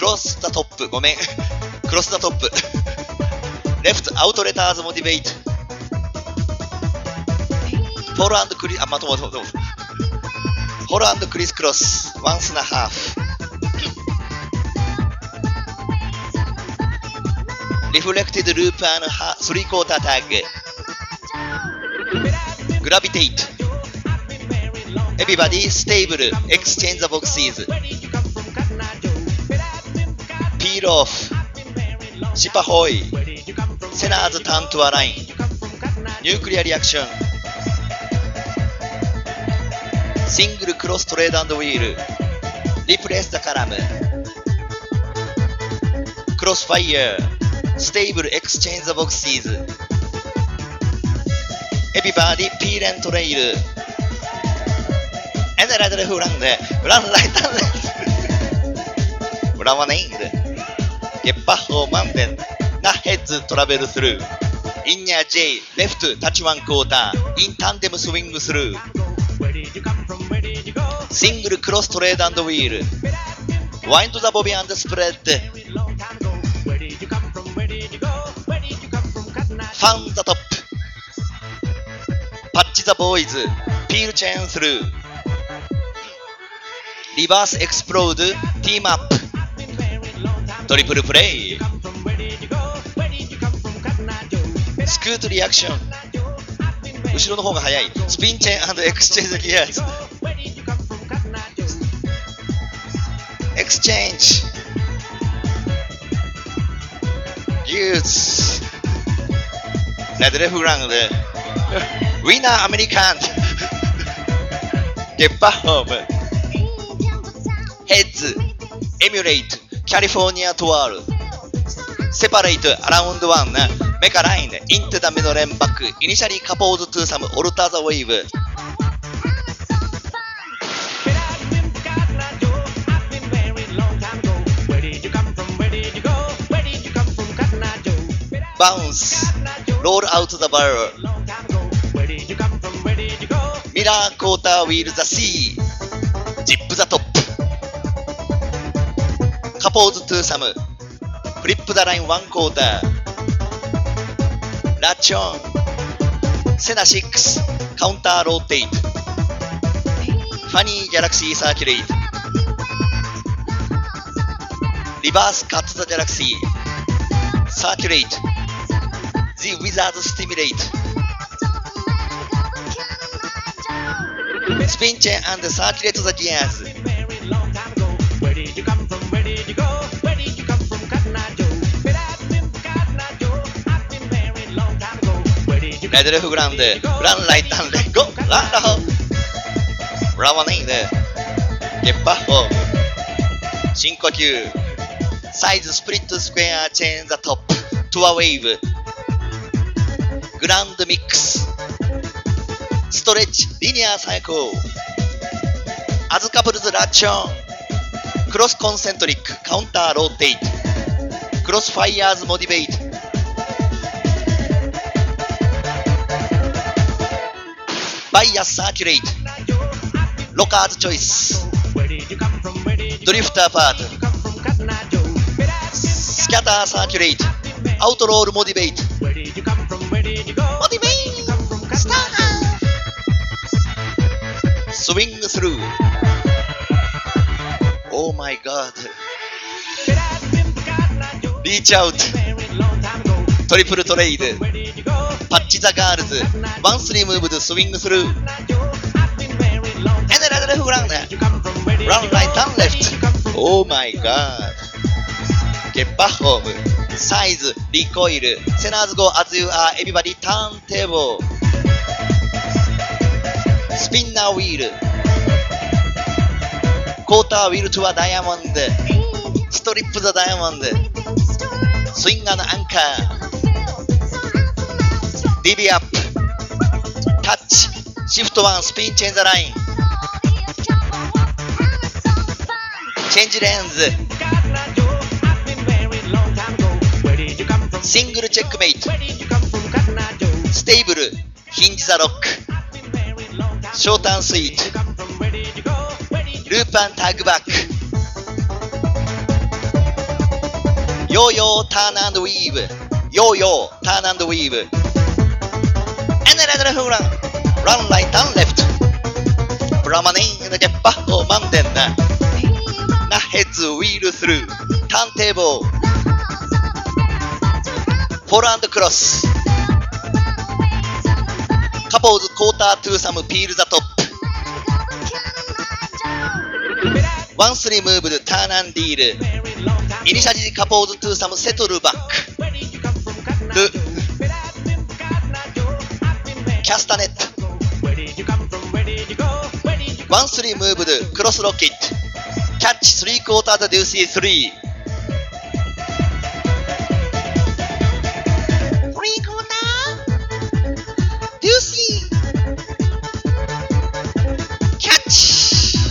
クロス・ザ・トップ。ごめん。クロス・ザ・トップ。レフト・アウトレターズ・モディベイト。フォロー&クリ、まとも。フォロー&クリス・クロス。ワンスナハーフ。リフレクティド・ループ&スリークォータータッグ。グラビテイト。Everybody stable. Exchange the boxes. Peel off. Ship ahoy. Sinners turn to a line. Nuclear reaction. Single cross trade and wheel. Replace the column. Crossfire. Stable. Exchange the boxes. Everybody peel and trail.エネライトレフランで、ランライタンレフ。裏はねえんで。ゲッパッホーマンデン。ナヘッズトラベルスルー。インニャー J、レフト、タッチワンクォーター。インタンデムスウィングスルー。シングルクロストレード&ウィール。ワインドザボビー&スプレッド。ファンザトップ。パッチザボーイズ。ピールチェーンスルー。リバースエクスプロード、ティームアップ。トリプルプレイ。スクートリアクション。後ろの方が速い。スピンチェーン&エクスチェンジギアーズ。エクスチェンジ。ギューズ。レッドレフランドで。ウィナーアメリカン。ゲッパーホーム。ヘッズ、エミュレイト、キャリフォルニアトワール、セパレイト、アラウンドワン、メカライン、インテダミドレンバック、イニシャリーカポーズトゥーサム、オルターザウェイブ。バウンス、ロールアウトザバール。ミラークォーターウィールザシー。ジップザトップ。カポーズトゥーサム。フリップダラインワンクォーター。ラッチオン。セナ6。カウンターローテイト。ファニーギャラクシーサーキュレイト。リバースカットザギャラクシー。サーキュレイト。The Wizard Stimulate. Spin chain and circulate the gears. レドレフグランド、ランライタンレゴ、ランラホ。ラワネイで、ゲッパッホ。深呼吸。サイズスプリットスクエアチェーンザトップ。トゥアウェーブ。グランドミックス。ストレッチ、リニアサイクル。アズカブルズラッチョン。クロスコンセントリック、カウンターローテイト。クロスファイヤーズモディベイト。バイアスサーキュレイト。ロカーズチョイス。ドリフターパート。スキャターサーキュレイト。アウトロールモディベイト。モディベイトスタースイングスルー。Oh my god。リーチアウト。トリプルトレイド。パッチザガールズ。ワンスリームーブドスイングスルー。エネラドレフランナー。ランライタンレフト。Oh my god。ゲッパッホーム。サイズ、リコイル。セナーズゴーアズユアーエビバディターンテーブル。スピンナーウィール。クォーターウィールトゥアダイヤモンド。ストリップザダイヤモンド。スインガーのアンカー。ディビアップ。タッチ。シフト1スピンチェンザライン。チェンジレンズ。シングルチェックメイト。ステーブル。ヒンジザロック。ショートアンスイート。ループアンタッグバック。 Yo-yo, turn and weave. Yo-yo, turn and weave. And then another hook run. Run right and left. Brahmaning the Gepaho Mountain. Na heads wheel through. Turntable. Forehand cross. Couples quarter to some peel the top. 1-3 move to turn and deal. Initially couples to some settle back. To castanet. 1-3 move to cross rocket. Catch 3/4 to deuce 3. 3/4 deuce. Catch.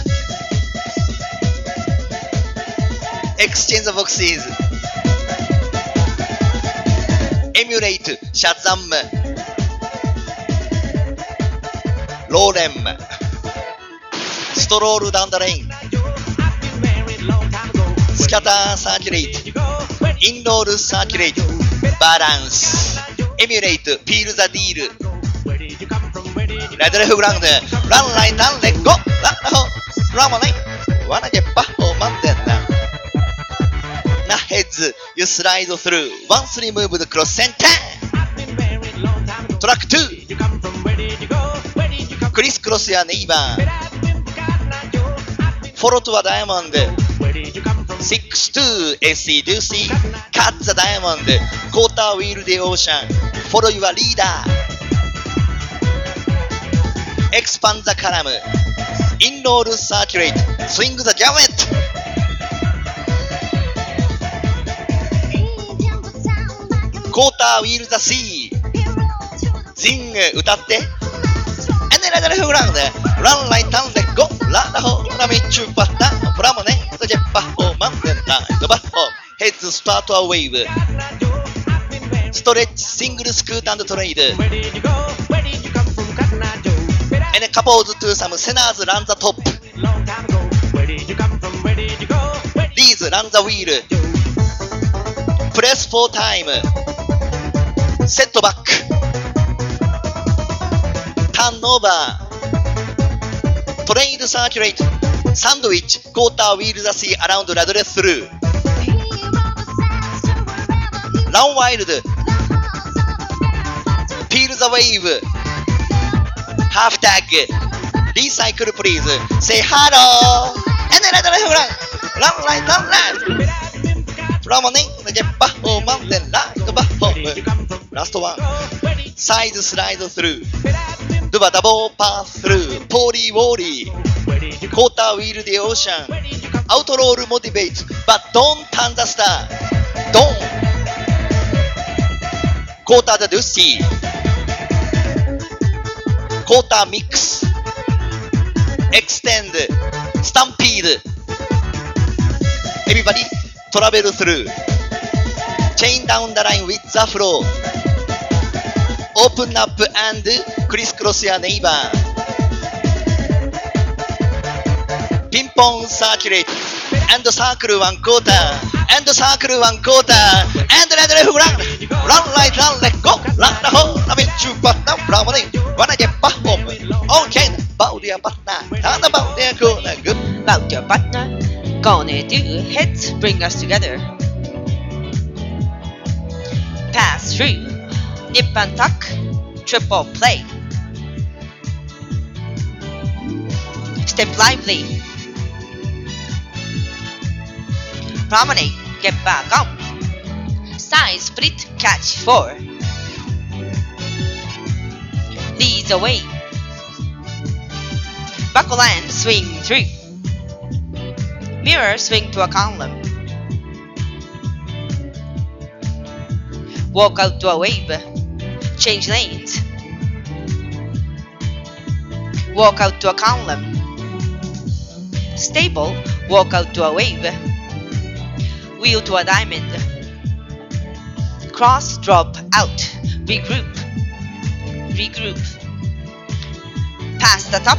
Exchange the boxes. Emulate Shazam. Lorem. Stroll down the lane. Scatter circulate. Inroll circulate. Balance. Emulate peel the deal. Ladder hook round. Run right and let go. Run on line. Wanna get back or mountain. Na heads, you slide through. 1-3 move the cross center. Track 2. Crisscross your neighbor. Follow to a diamond. 6-2 SC deuce. Cut the diamond. Quarter wheel the ocean. Follow your leader. Expand the column. Inroll circulate. Swing the gamut. Quarter wheel the sea. Sing 歌って。And then another hook round. Run right and let go. La la ho. La me chu pata. From ne. The jet baho. Mountain line. The baho. Heads start a wave. Stretch single scoot and trade. And a couple to some sinners run the top. These run the wheel. Press for time. Set back. Turn over. Trade circulate. Sandwich. Quarter wheel the sea around ladder through. Run wild. Peel the wave. Half tag. Recycle please. Say hello. And then another run right, run left. Promenade the Gepaho mountain like a baho. Last one. Side slide through. Do a double pass through. Poly woly. Quarter wheel the ocean. Outroll motivates, but don't turn the star. Don't. Quarter the deuce. Quarter mix. Extend. Stampede. Everybody travel through. Chain down the line with the flow. Open up and crisscross your neighbor. Ping pong circulate. And circle 1/4. And circle 1/4. And let the run. Run right, run, let go. Run the hole. I mean, you but now from it. Wanna get back home. Okay, bow your partner. Turn about their corner. Good. Bout your partner. Gonna do hits bring us together. Pass through. Nip and tuck. Triple play. Step lively. Promenade. Get back up. Side split. Catch 4. Leads away. Buckle and swing through. Mirror swing to a column. Walk out to a wave. Change lanes. Walk out to a column. Stable. Walk out to a wave. Wheel to a diamond. Cross, drop, out. Regroup. Regroup. Pass the top.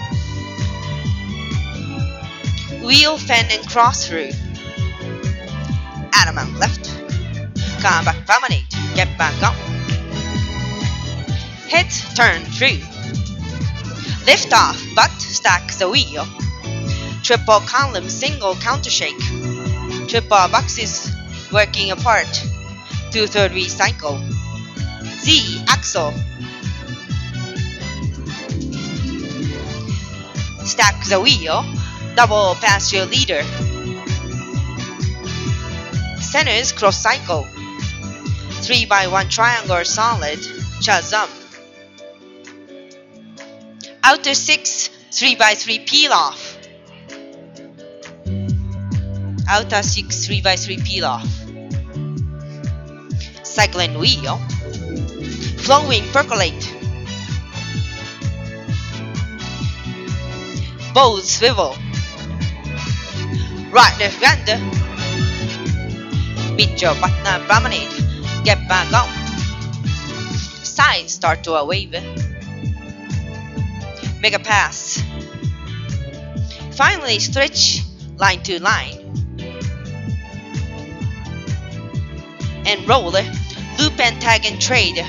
Wheel, fan and cross through. Adam and left. Come back, promenade. Get back on. Head turn through. Lift off, butt stack the wheel. Triple column, single counter shake. Triple boxes working apart. 2/3 recycle. Z axle. Stack the wheel. Double pass your leader. Centers cross cycle. 3x1 triangle solid. Chazam. Outer 6 3x3 peel off. Outer 6 3x3 peel off. Cycling wheel. Flowing percolate. Both swivel. Right left gander. Meet your partner promenade. Get back on. Side start to a wave. Make a pass. Finally stretch line to line. And roll. Loop and tag and trade.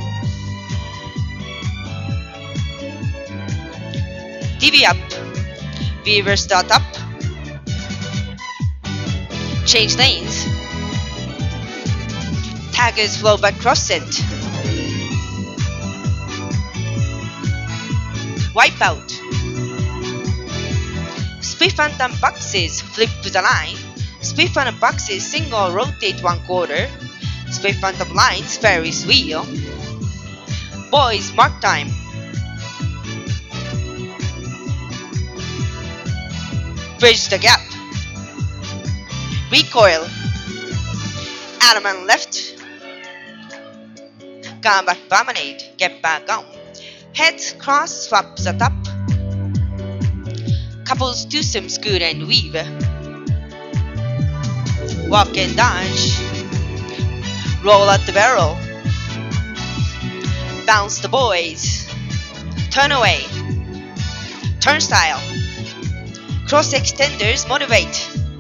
Divvy up. Reverse start up. Change lanes. Taggers flow but cross it. Wipe out. Split phantom boxes flip to the line. Split phantom boxes single rotate 1/4. Split phantom lines Ferris wheel. Boys mark time. Bridge the gap. Recoil. Adam and left. Come back promenade. Get back on. Head cross swap the top. Couples twosome scoot and weave. Walk and dodge. Roll out the barrel. Bounce the boys. Turn away. Turnstile. Cross extenders motivate.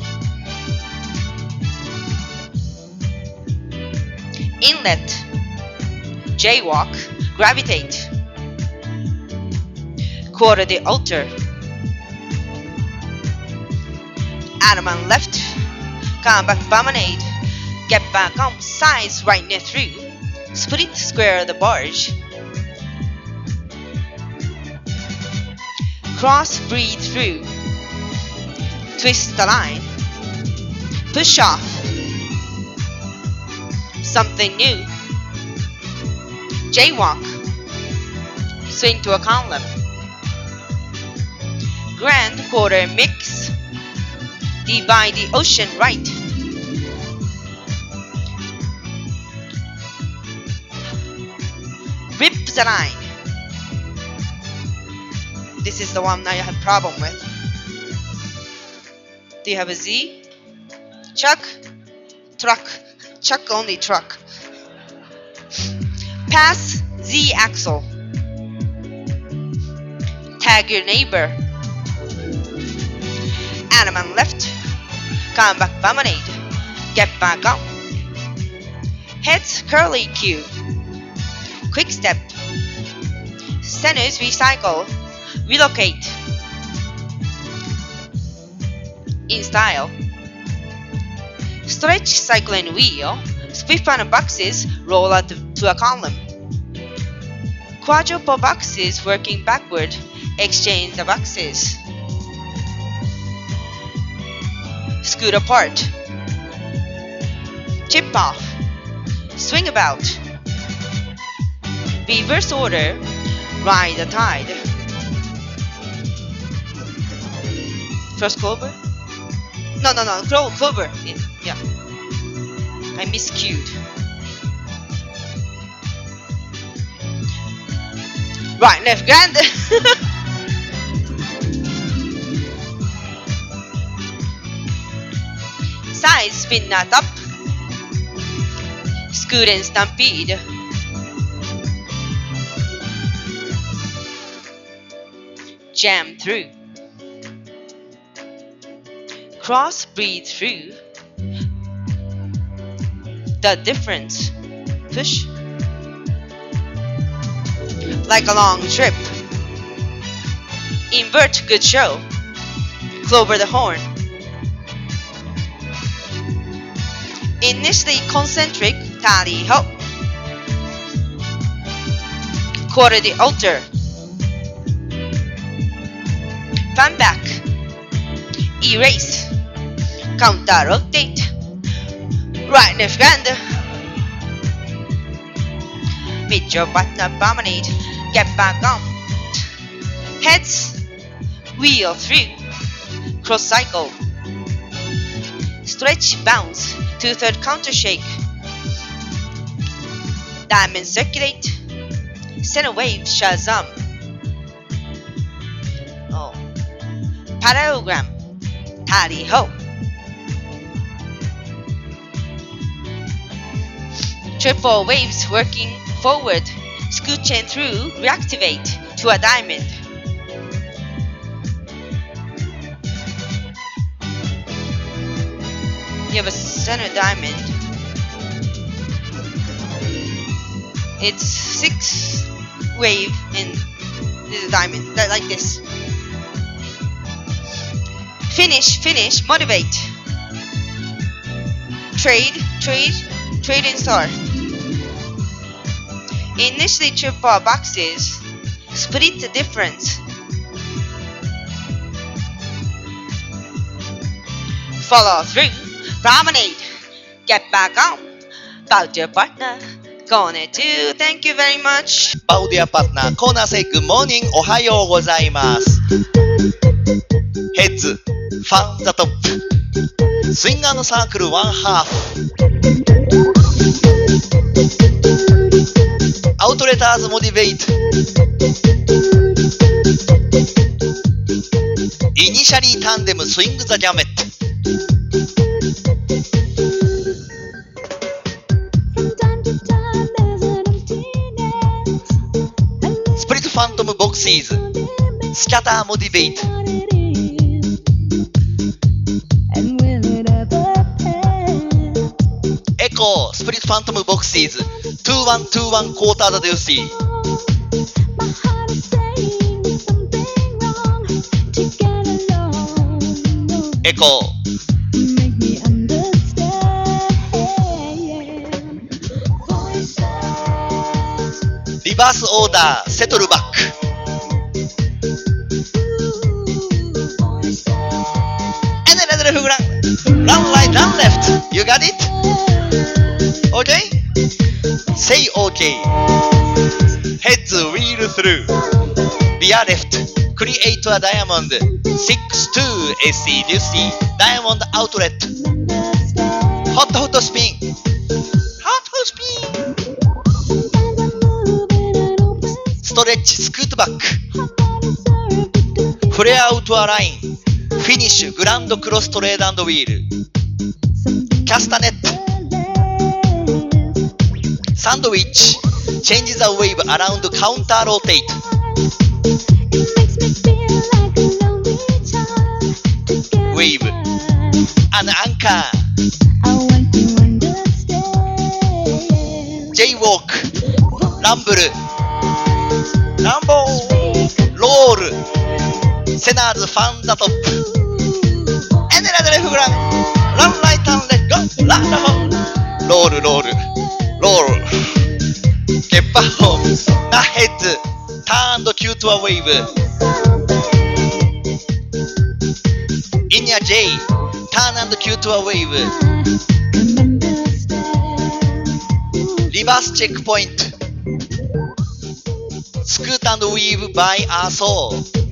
Inlet. Jaywalk. Gravitate. Quarter the altar. Adam on left. Come back promenade. Get back on sides right near through. Split square the barge. Cross breathe through. Twist the line. Push off. Something new. Jaywalk. Swing to a column. Grand quarter mix. Divide the ocean right. Rip the line. This is the one I have problem with. Do you have a Z? Chuck? Truck. Chuck only truck. Pass Z axle. Tag your neighbor. Adam on left. Come back promenade. Get back on. Heads curly Q. Quick step. Centers recycle. Relocate. In style. Stretch cycling wheel. Split phantom boxes roll out to a column. Quadruple boxes working backward. Exchange the boxes. Scoot apart. Chip off. Swing about. Reverse order. Ride the tide. First clover? No, clover. Yeah. I miscued. Right, left, grand. Side spin knot up. Scoot and stampede. Jam through. Cross breathe through. the difference. Push. Like a long trip. Invert good show. Clover the horn. Initially concentric, tally ho. Quarter the altar. Fan back. Erase. Counter rotate. Right left hand. Meet your partner, promenade. Get back on. Heads. Wheel through. Cross cycle. Stretch, bounce. 2/3 counter shake. Diamond circulate. Center wave, shazam. Oh. Parallelogram. Tally ho. Triple waves working forward. Scooching through, reactivate to a diamond. You have a center diamond. It's 6 wave and this is a diamond. Like this. Finish, motivate. Trade and star. Initially triple boxes. Split the difference. Follow through. Promenade. Get back on. Bow to your partner. Corner 2. Thank you very much. Bow to your partner. Corner say good morning. おはようございます。ヘッズ。ファンザトップ。スインガーのサークルワンハーフ。アウトレターズモディベイト。イニシャリータンデムスイングザギャメット。スプリットファントムボクシーズスキャターモディベイト。エコースプリットファントムボクシーズ2121クォーターザデューシー。エコーリバースオーダーセトルバック。And another hook run. Run right, run left. You got it? Okay? Say okay. Heads wheel through. Via left. Create a diamond. 6-2 SC. Do you see? Diamond outlet. Hot spin. Hot spin. ストレッチスクートバック。フレアアウトアライン。フィニッシュグランドクロストレード&ウィール。キャスタネット。サンドウィッチ。チェンジザウェーブアラウンドカウンターローテイト。ウェーブ。アンカー。Jウォーク。ランブル。ランボーロールセナーズファンザトップエネラデレフグランランライタンレッゴランラホロールロールゲッパホナヘッズターンドキュートアウェイブイニア J ターン&キュートアウェイブリバースチェックポイントScoot and weave by our soul.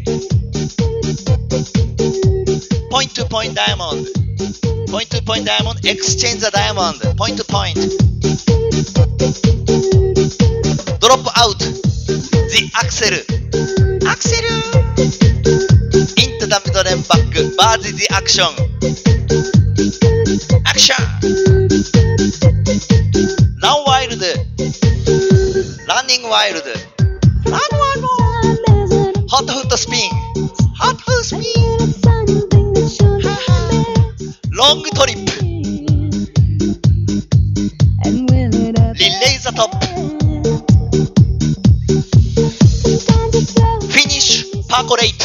Point to point diamond. Point to point diamond. Exchange the diamond. Point to point. Drop out the axle. Axle. Into the middle and back. Body the action. Action. Run wild. Running wild.Run one more. Hot foot spin. Hot foot spin. Long trip. percolate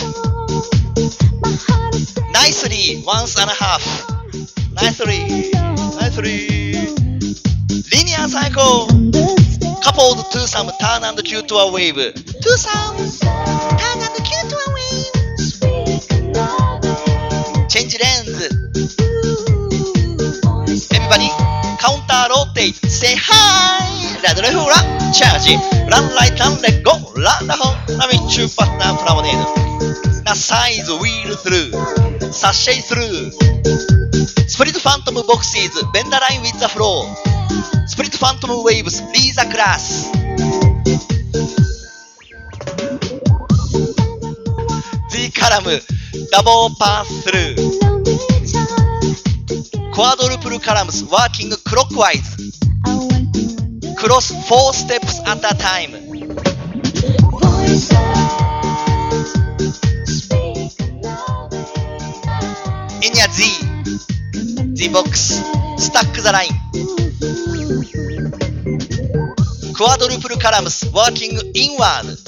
nicely once and a half nicely linear cycle coupled to some turn and cue to a wave to some turn and cue to a wave change lanes everybody counter rotate say hi right left right charge run right and let go run the whole now we choose partner promenade now size wheel through sashay through split phantom boxes bend the line with the flow split phantom waves lead the class Z column double pass through quadruple columns working clockwise cross 4 steps at a time in a Z box stack the line quadruple columns working inward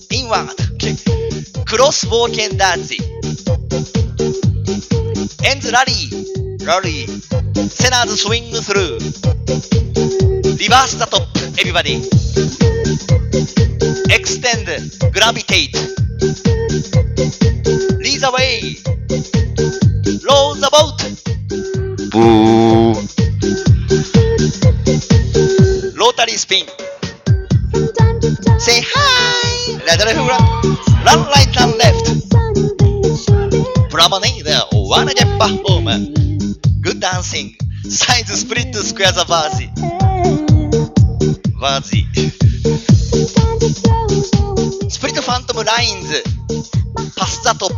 cross walk and dance ends rally centers swing through reverse the top everybody extend gravitate lead the way roll the boat boo rotary spin say hi run right and left promenade wanna get back home good dancing sides split squares a varsy split phantom lines pass the top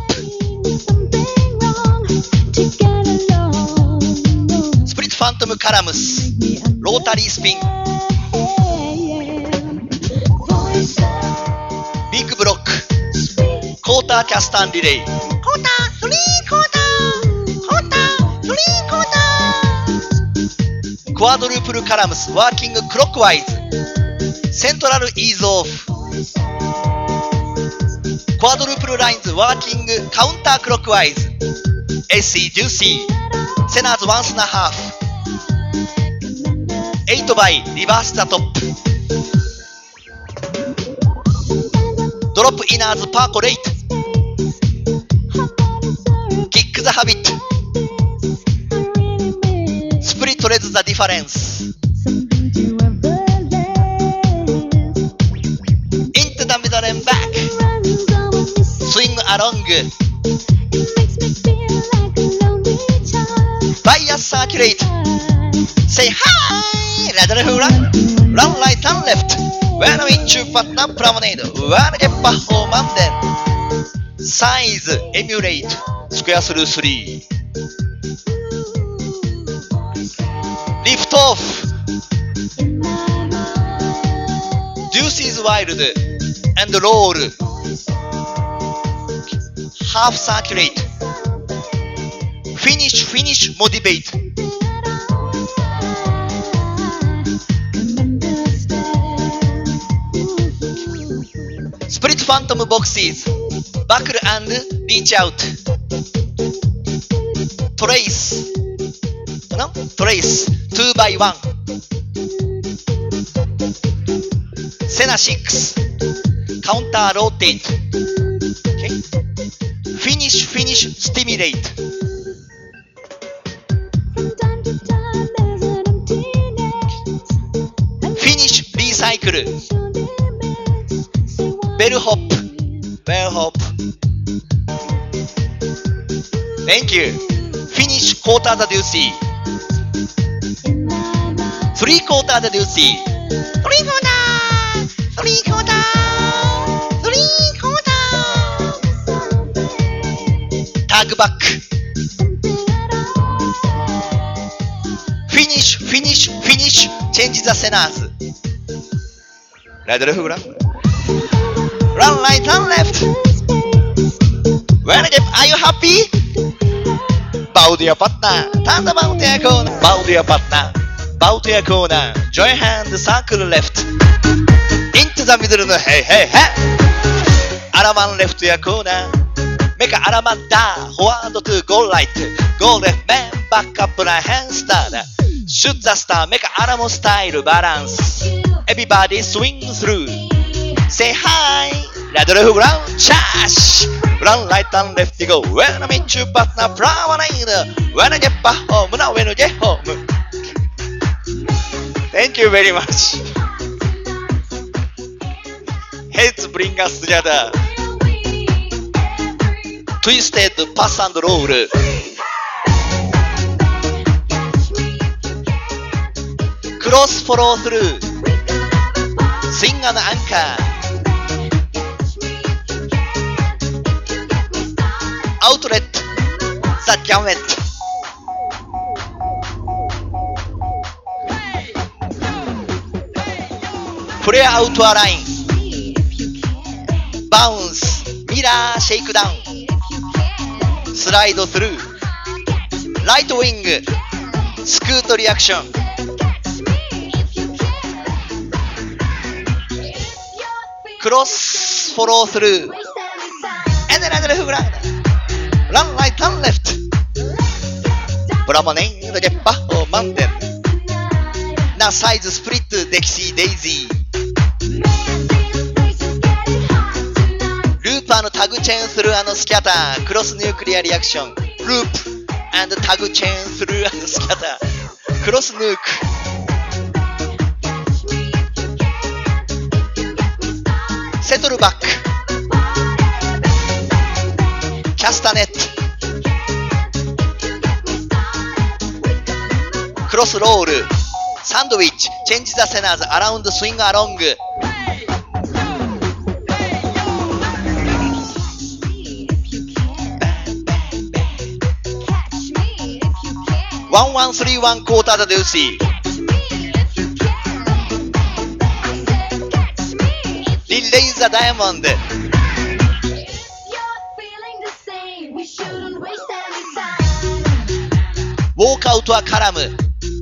split phantom columns rotary spin big block quarter cast and relay quarter 3 quadruple columns working clockwise central ease off quadruple lines working counter clockwise AC juicy centers once and a half 8 by reverse the top drop inners percolate kick the habit split reds the difference into the middle and back swing along fire circulate say hi run right and left when we choose partner promenade wanna get back home and then size emulate square through 3 lift off deuces wild and roll half circulate finish motivate split phantom boxes buckle and reach out trace 2 by 1 Sena 6 counter rotate okay. finish stimulate finish recycle bell hop thank you finish quarter the deuce 3 quarter the deuce 3 quarter tag back finish change the centers right left run right and left are you happy bow to your partner turn the bow to your corner bow to your partner bow to your corner join hand circle left into the middle hey Araman left to your corner. Make a Araman down. Forward to go right. Go left man. Back up right hand start. Shoot the star. Make a Aramo style balance. Everybody swing through. Say hi. Right left ground. Charge. Run right and left you go. When I meet you partner promenade. When I get back home. Now when I get home. Thank you very much. Heads bring us together. Twisted pass and roll. Cross follow through. Swing and anchor. Outlet. The gamut. Flare out to a line. Bounce. Mirror shake down. Slide through. Right wing. Scoot reaction. Cross follow through. And another left ground. Run right and left. Promenade the Geppa mountain. Now side split Dixie Daisy. Loop and tag chain through and scatter. Cross nuclear reaction. Loop and tag chain through and scatter. Cross nuke. Settle back. Castanet. Cross roll. Sandwich. Change the centers around, swing along. One, 1, 3, 1 quarter the deuce. Relay the diamond. Walk out to a column.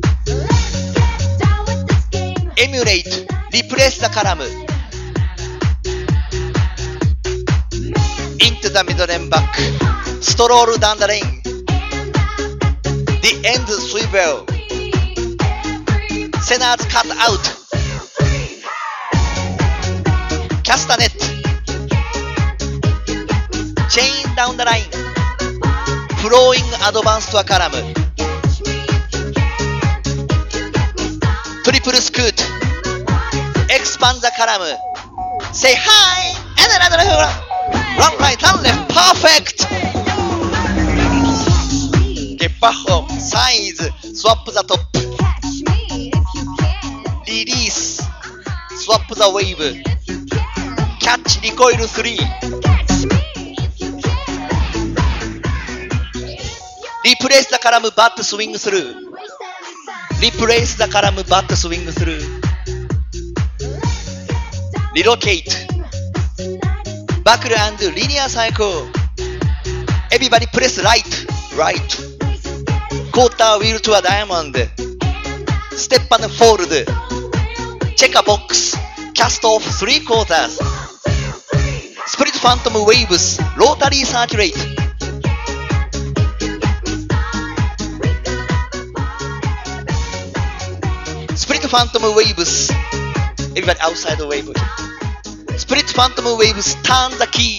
Emulate. Replace the column. Into the middle and back. Stroll down the lane. The end swivel. Centers cut out. Castanet. Chain down the line. Flowing advance to a column. Triple scoot. Expand the column. Say hi. And another run right and left. Perfect. Get back home. Size. Swap the top. Release. Swap the wave. Catch recoil 3. Replace the column but swing through. Replace the column but swing through. Relocate. Buckle and linear cycle. Everybody press right. Right. Quarter wheel to a diamond. Step and fold. Check a box. Cast off 3 quarters. Split phantom waves. Rotary circulate. Split phantom waves. Everybody outside the wave. Split phantom waves. Turn the key.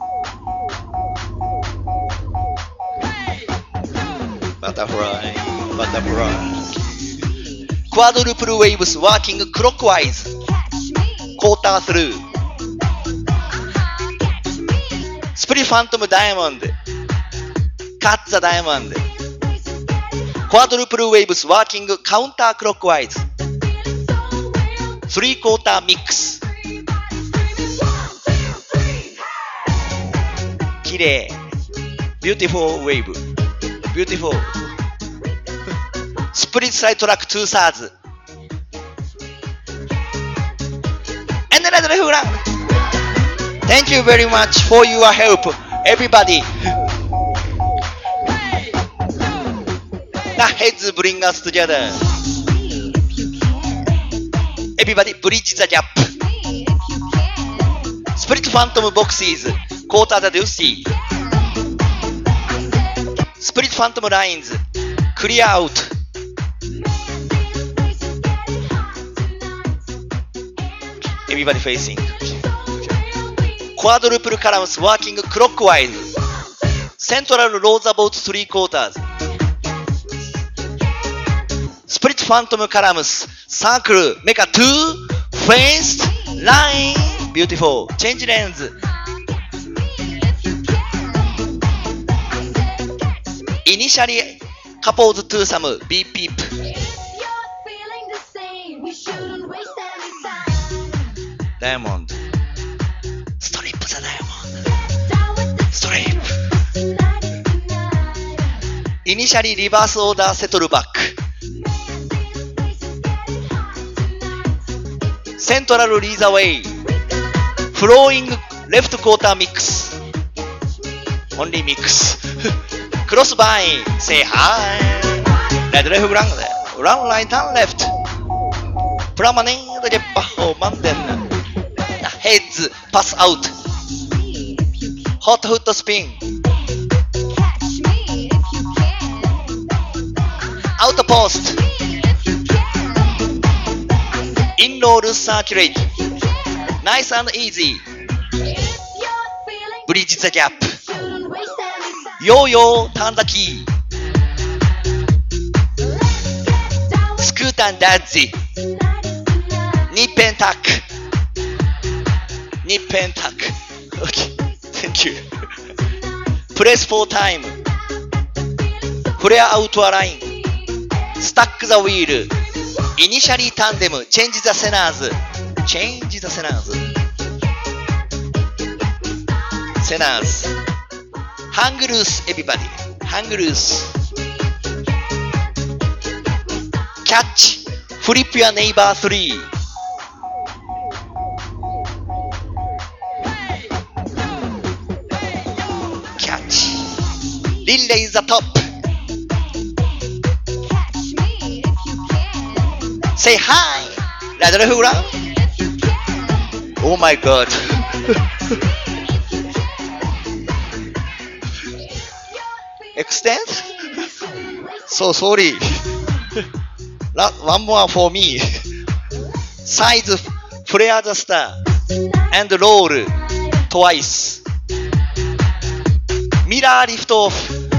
Butterfly. Butterfly. Quadruple waves working clockwise. Quarter through. Split phantom diamond. Cut the diamond. Quadruple waves working counterclockwise. 3/4 mix. きれい。Beautiful wave. Beautiful. Split side track 2 thirds. And another left round. Thank you very much for your help, everybody. The heads bring us together. Everybody bridge the gap. スプリットファントムボクシーズコーターダデューシースプリットファントムラインズクリアアウトエビバディフェイシングクアドルプルカラムスワーキングクロックワイズセントラルローズアボート3クォーターズスプリットファントムカラムスサークルメカ2フェイスラインビューティフォーチェンジレンズイニシャリカポーズトゥーサムビーピープダイヤモンドストリップザダイヤモンドストリップイニシャリリバースオーダーセトルバックセントラルリーザウェイフローイングレフトクォーターミックスオンリーミックスクロスバイン Say hi ライトレフグランドでランライターンレフトプラマネンドゲッパホーマンデンヘッズパスアウトホットフットスピンアウトポストインロールサーキュレートナイス&イージーブリッジザギャップヨーヨーターンザキースクータンダッジニッペンタックニッペンタック OK Thank you プレスフォータイムフレアアウトアラインスタックザウィールイニシャリータンデムチェンジザセナーズチェンジザセナーズセナーズハングルースエビバディハングルースキャッチフリップやネイバー3キャッチリンレイザトップSay hi! ラドルフグラン Oh my god! Extend? So sorry. One more for me. Size, flare the star, and roll twice. Mirror lift off.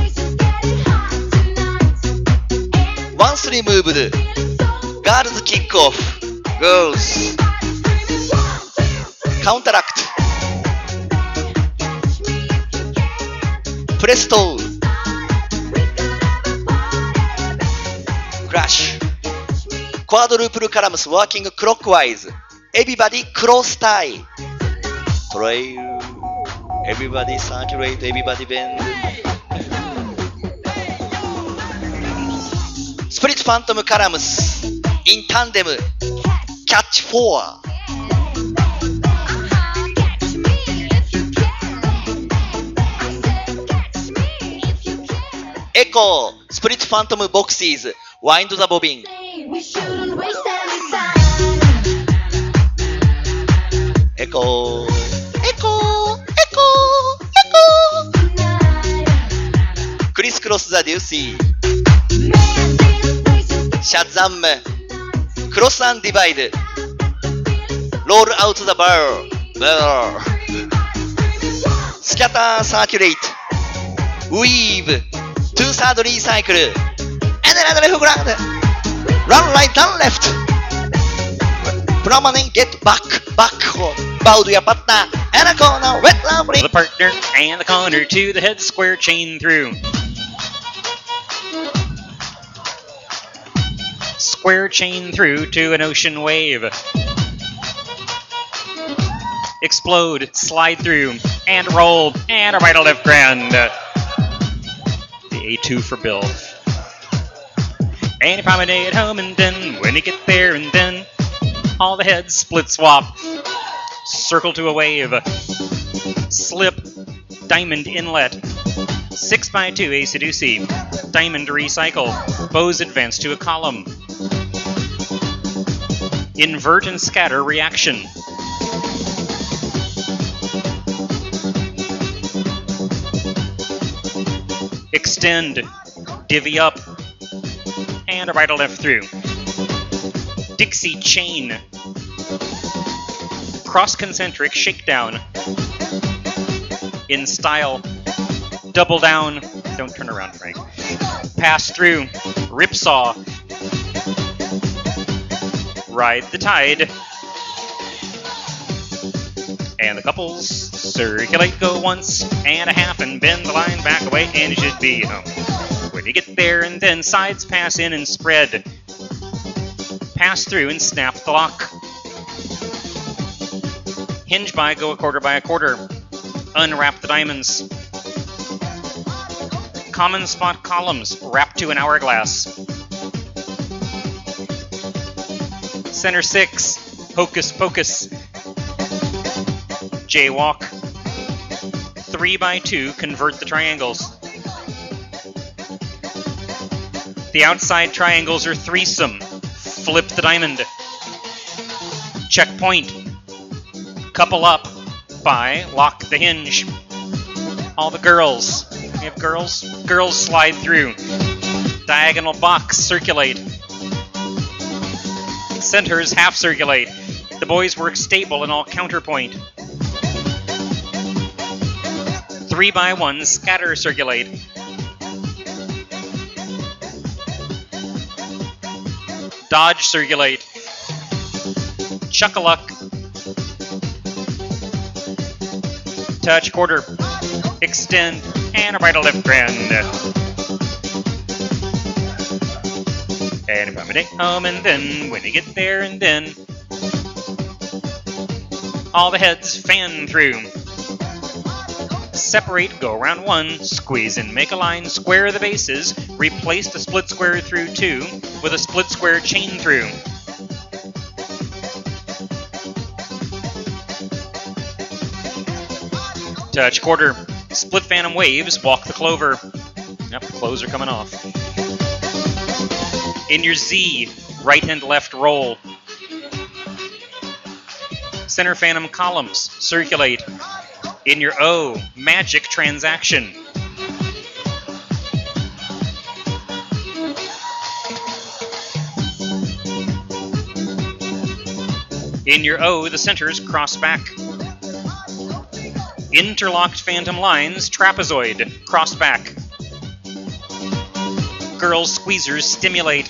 1-3 moved. Girls kick off. Girls. Counteract. Presto. Crash. Quadruple columns working clockwise. Everybody cross tie. Trail. Everybody circulate. Everybody bend. Split phantom columns. In tandem, catch 4. Echo, split phantom boxes, wind the bobbin. Echo, echo, echo, echo. Crisscross the deuce. Shazam. Cross and divide. Roll out the bar. Scatter, circulate. Weave. 2/3 recycle. And another left ground. Run right, down left. Permanent get back. Bow to your partner. And a corner. Wet lovely. The partner and the corner to the head square chain through. Square chain through to an ocean wave. Explode, slide through, and roll, and a right or left grand. The A2 for Bill. Any promenade at home and then, when you get there and then, all the heads split swap. Circle to a wave. Slip, diamond inlet. 6x2 AC/DC. Diamond recycle. Bows advance to a column. Invert and scatter reaction. extend, divvy up, and a right or left through. Dixie chain, cross concentric shakedown. In style, double down, don't turn around, Frank. Pass through, ripsaw, ride the tide. And the couples circulate, go once and a half, and bend the line back away, and you should be home. When you get there, and then sides pass in and spread. Pass through and snap the lock. Hinge by, go a quarter. Unwrap the diamonds. Common spot columns, wrap to an hourglass. Center 6, hocus pocus. Jaywalk. 3x2, convert the triangles. The outside triangles are threesome. Flip the diamond. Checkpoint. Couple up. By, lock the hinge. All the girls. We have girls? Girls slide through. Diagonal box, circulate. Centers half circulate. The boys work stable and all counterpoint. 3x1, scatter circulate. Dodge circulate. Chuck-a-luck. Touch quarter. Extend. And a right or left grand. And promenade home, and then when you get there, and then all the heads fan through. Separate, go around 1, squeeze and make a line, square the bases, replace the split square through 2 with a split square chain through. Touch quarter. Split phantom waves, walk the clover. Yep, the clothes are coming off. In your Z, right hand left roll. Center phantom columns, circulate. In your O, magic transaction. In your O, the centers cross back. Interlocked phantom lines, trapezoid, cross back. Girls squeezers stimulate.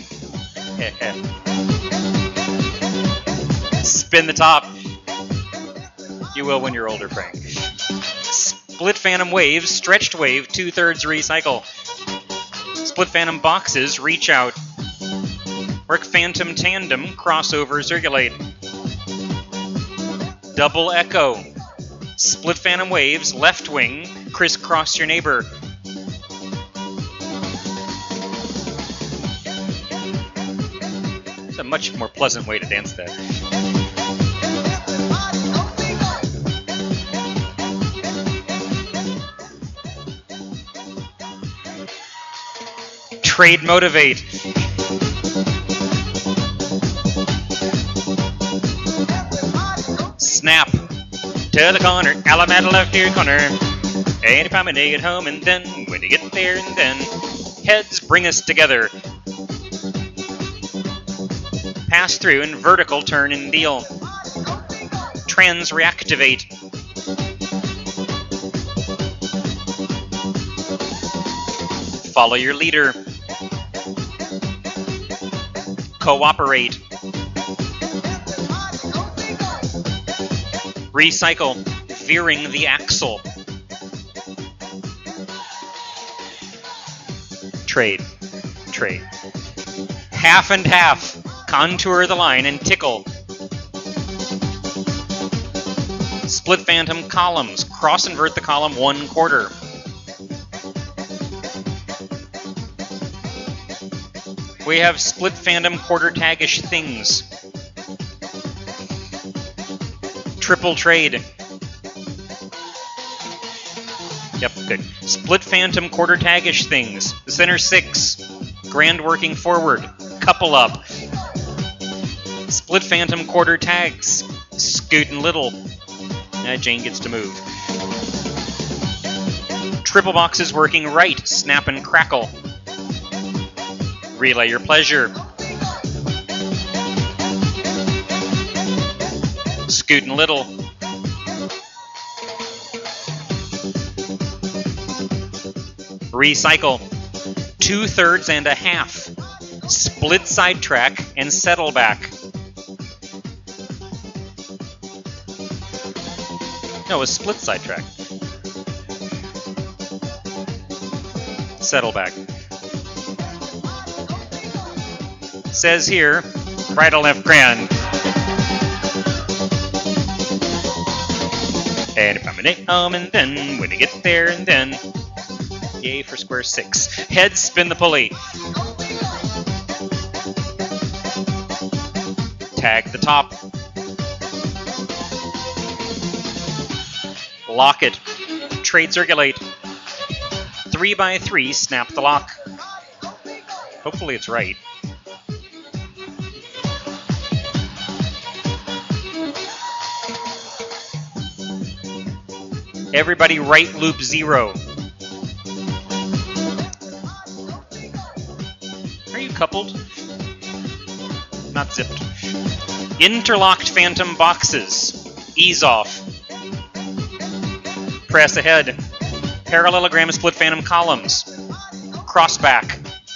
Spin the top. You will when you're older, Frank. Split phantom waves, stretched wave, 2/3 recycle. Split phantom boxes, reach out. Work phantom tandem, crossover, circulate. Double echo. Split phantom waves, left wing, crisscross your neighbor. It's a much more pleasant way to dance that. Trade motivate. Snap. To the corner, Alameda left ear corner. Any promenade at home, and then when you get there, and then heads bring us together. Pass through and vertical turn and deal. Trans reactivate. Follow your leader. Cooperate. Recycle, veering the axle. Trade. Half and half, contour the line and tickle. Split phantom columns, cross invert the column 1/4. We have split phantom quarter tagish things. Triple trade. Yep, good. Split phantom quarter tagish things. The center 6. Grand working forward. Couple up. Split phantom quarter tags. Scootin' little. Jane gets to move. Triple boxes working right, snap and crackle. Relay your pleasure. Scootin' little. Recycle. 2/3 and a half. Split sidetrack and settle back. No, a split sidetrack. Settle back. Says here, right to left grand. And if I'm an and then when you get there and then. Yay for square 6. Head spin the pulley. Tag the top. Lock it. Trade circulate. 3x3 snap the lock. Hopefully it's right. Everybody right loop 0. Are you coupled? Not zipped. Interlocked phantom boxes. Ease off. Press ahead. Parallelogram split phantom columns. Cross back.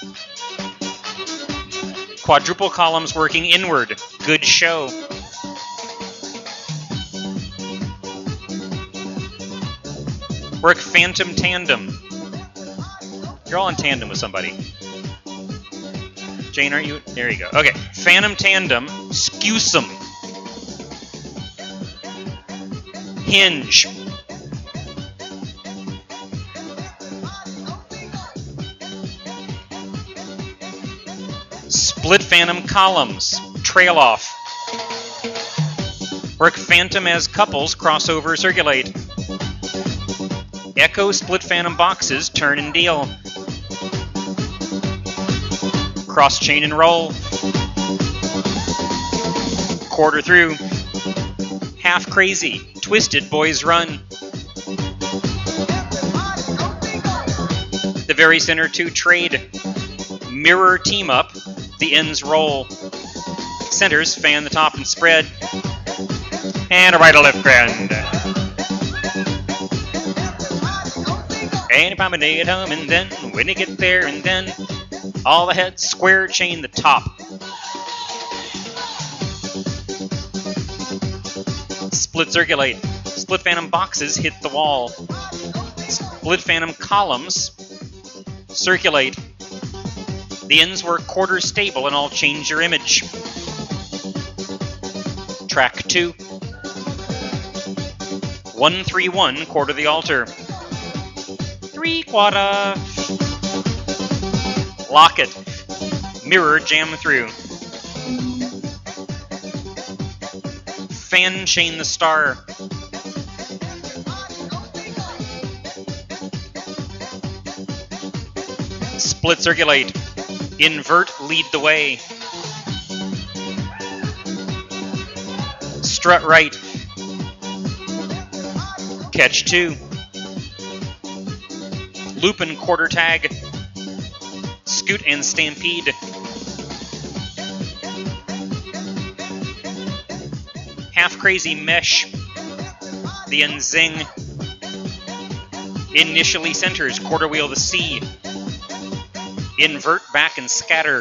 Quadruple columns working inward. Good show. Work phantom tandem. You're all in tandem with somebody. Jane, aren't you? There you go. Okay. Phantom tandem. Scusum. Hinge. Split phantom columns. Trail off. Work phantom as couples. Crossover circulate. Echo split phantom boxes. Turn and deal. Cross chain and roll. Quarter through. Half crazy. Twisted boys run. The very center 2 trade. Mirror team up. The ends roll. Centers fan the top and spread. And a right to left grand. And if I'm a day at home and then when you get there and then all the heads square chain the top. Split circulate. Split phantom boxes hit the wall. Split phantom columns circulate. The ends were quarter stable and I'll change your image. Track 2. 1-3-1 quarter the altar. 3/4. Lock it. Mirror jam through. Fan chain the star. Split circulate. Invert lead the way. Strut right. Catch 2. Loop and quarter tag. Scoot and stampede. Half crazy mesh. The end zing. Initially centers. Quarter wheel the C. Invert back and scatter.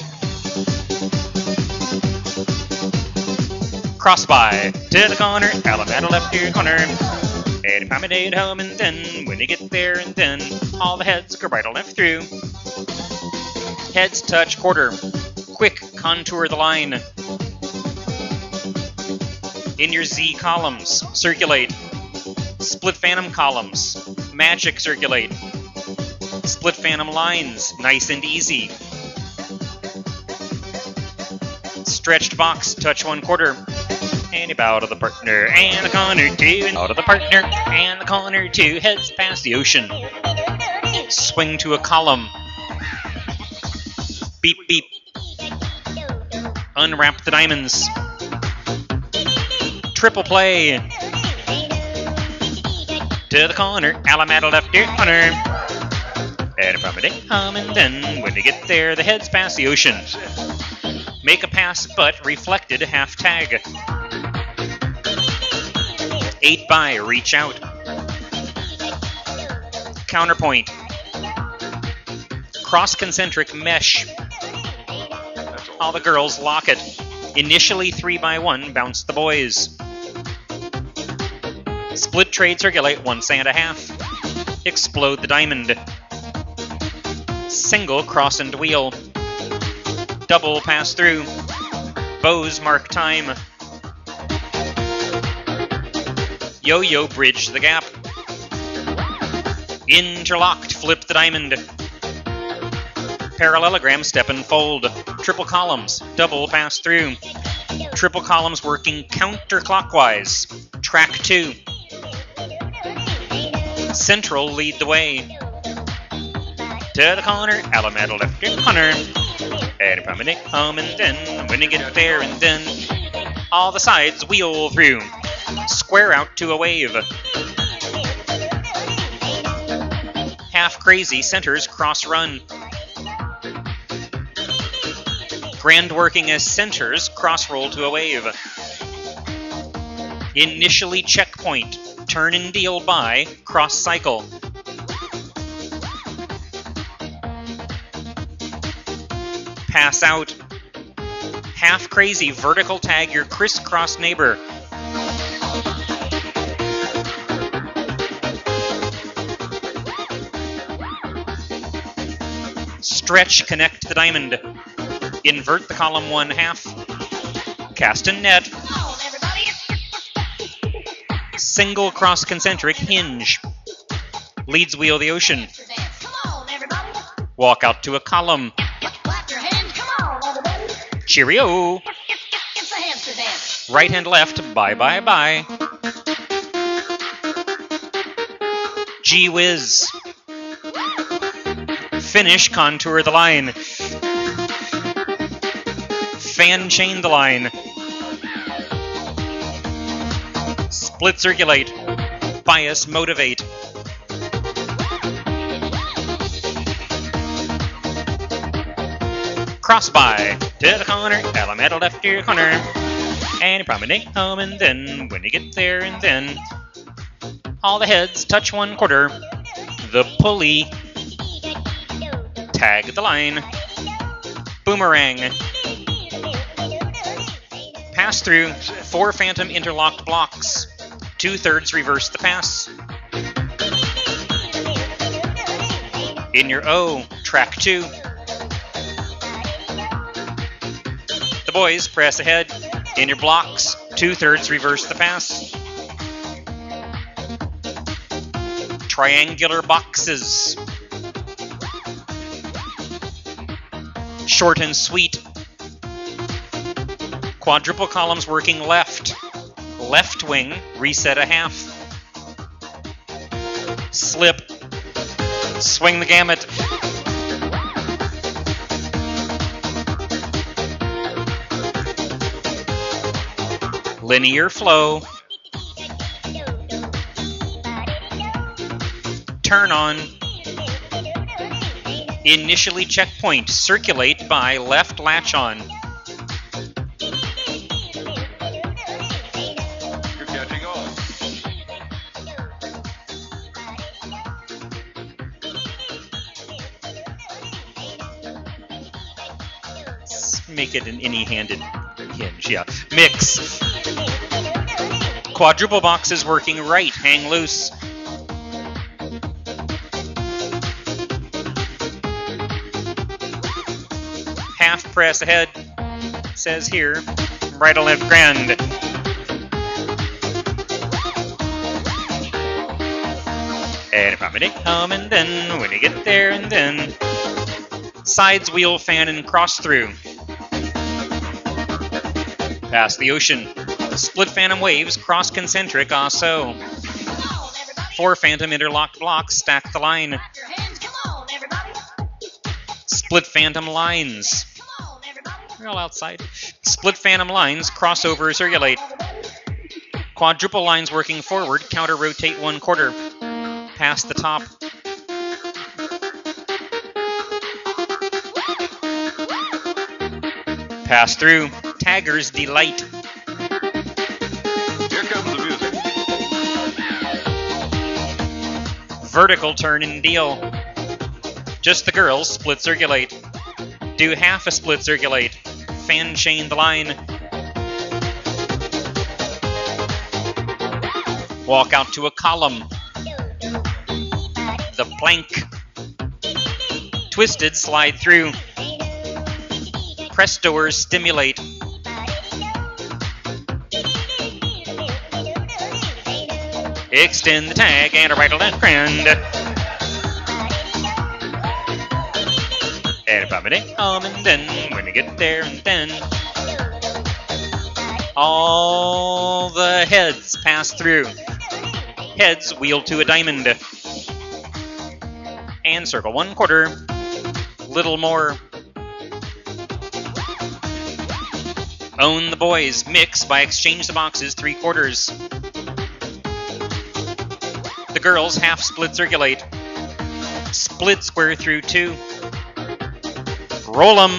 Cross by to the corner. Alameda left your corner. And if I'm a day at home and then when you get there and then all the heads go right or left through. Heads touch quarter. Quick contour the line. In your Z columns, circulate. Split phantom columns. Magic circulate. Split phantom lines, nice and easy. Stretched box, touch 1/4. And you bow to the partner, and the corner 2, and bow to the partner, and the corner 2, heads past the ocean. Swing to a column. Beep, beep. Unwrap the diamonds. Triple play. to the corner, Alameda left ear corner. And a promenade hum, and then when you get there, the heads pass the ocean. Make a pass, but reflected half tag. 8 by, reach out. Counterpoint. Cross concentric mesh. All the girls lock it. Initially 3 by 1, bounce the boys. Split trade circulate, 1 and a half. Explode the diamond. Single cross and wheel. Double pass through. Bows mark time. Yo-yo bridge the gap. Interlocked, flip the diamond. Parallelogram step and fold. Triple columns, double pass through. Triple columns working counterclockwise. Track 2. Central lead the way. To the corner, Alameda left your corner. And a promenade hum, and then when you get there, and then all the sides wheel through. Square out to a wave. Half crazy, centers cross run. Grand working as centers, cross roll to a wave. Initially checkpoint, turn and deal by, cross cycle. Pass out. Half crazy, vertical tag your crisscross neighbor. Stretch, connect the diamond. Invert the column 1/2. Cast and net. Single cross concentric hinge. Leads wheel the ocean. Walk out to a column. Cheerio. Right and left, bye bye bye. Gee whiz. Finish, contour the line. Fan chain the line. Split circulate. Bias motivate. Cross by. To the corner. Alameda left your corner. And you promenade home, and then when you get there, and then all the heads touch 1/4. The pulley. Tag the line. Boomerang. Pass through 4 phantom interlocked blocks. 2/3 reverse the pass. In your O, track 2. The boys press ahead. In your blocks, 2/3 reverse the pass. Triangular boxes. Short and sweet. Quadruple columns working left. Left wing, reset 1/2. Slip. Swing the gamut. Linear flow. Turn on. Initially checkpoint, circulate by left latch on. Make it an any-handed hinge, yeah. Mix. Quadruple boxes working right, hang loose. Half press ahead, says here, right and left grand. And promenade home, and then when you get there, and then sides wheel fan and cross through. Past the ocean. Split phantom waves, cross concentric, also. 4 phantom interlocked blocks, stack the line. Split phantom lines. We're all outside. Split phantom lines, crossover, circulate. Quadruple lines working forward, counter rotate 1/4. past the top. Pass through. Tagger's Delight. Here comes the music. Vertical turn and deal. Just the girls split circulate. Do half a split circulate. Fan chain the line. Walk out to a column. The plank. Twisted slide through. Press doors stimulate. Extend the tag and a right to left grand. And and then when you get there and then all the heads pass through. Heads wheel to a diamond. And circle 1/4. Little more. Own the boys. Mix by exchange the boxes 3/4. The girls half split circulate. Split square through 2. Roll 'em.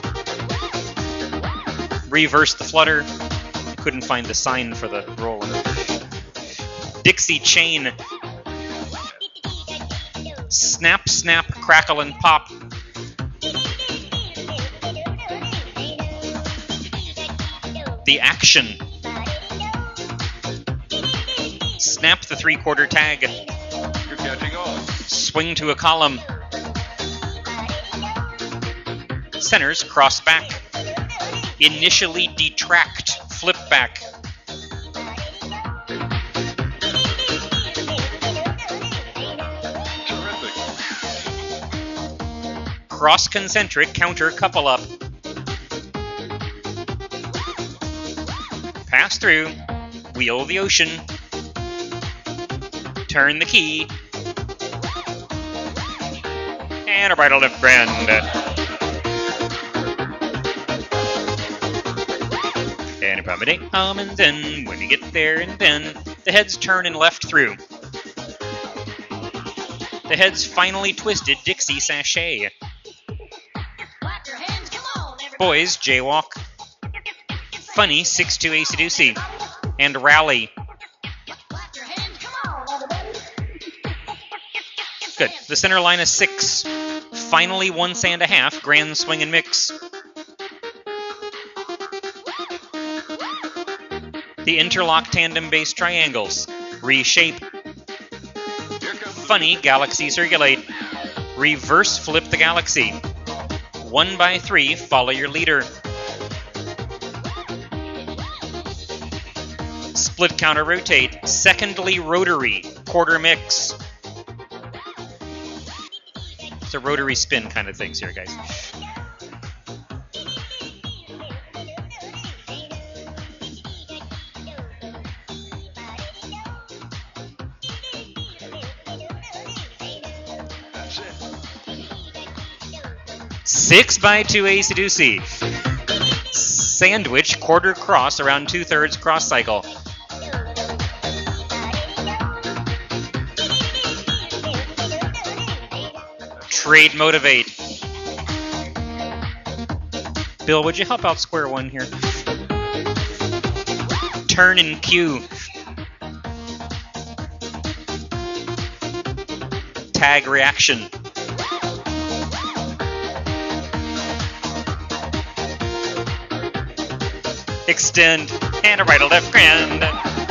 Reverse the flutter. Couldn't find the sign for the roll 'em. Dixie chain. Snap, snap, crackle, and pop. The action. Snap the 3/4 tag. You're catching on. Swing to a column. Centers cross back. Initially detract. Flip back. Terrific. Cross concentric counter couple up. Pass through. Wheel the ocean. Turn the key. And a right to left grand. And accommodate. And then when you get there and then the heads turn and left through. The heads finally twisted Dixie sachet. Boys jaywalk. Funny 6-2 acey-deucey. And rally. Good. The center line is 6. Finally 1 1/2. Grand swing and mix. The interlock tandem base triangles. Reshape. Funny galaxy circulate. Reverse flip the galaxy. 1/3. Follow your leader. Split counter rotate. Secondly rotary. 1/4 mix. It's a rotary spin kind of things here, guys. That's it. 6x2 acey-deucey. Sandwich 1/4 cross around 2/3 cross cycle. Trade motivate. Bill, would you help out square one here? Turn and cue. Tag reaction. Extend and a right to left grand.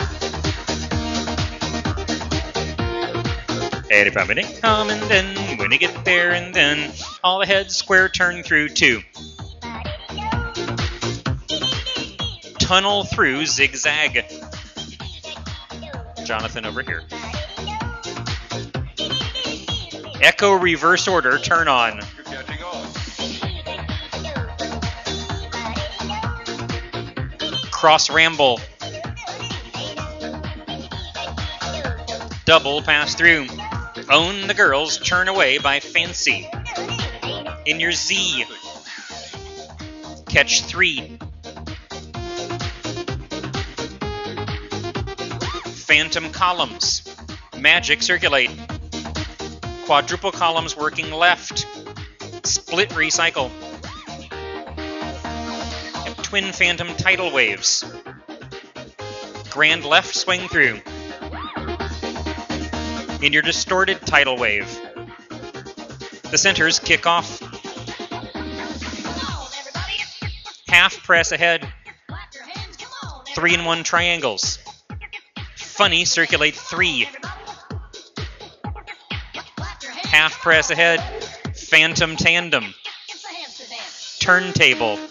And then when you get there and then all the heads square turn through 2. Tunnel through zigzag. Jonathan over here. Echo reverse order turn on. You're catching on. Cross ramble. Double pass through. Own the girls, turn away by fancy. In your Z. Catch 3. Phantom columns. Magic circulate. Quadruple columns working left. Split recycle. And twin phantom tidal waves. Grand left swing through. In your distorted tidal wave. The centers kick off. Half press ahead. 3-in-1 triangles. Funny circulate 3. Half press ahead. Phantom tandem. Turntable.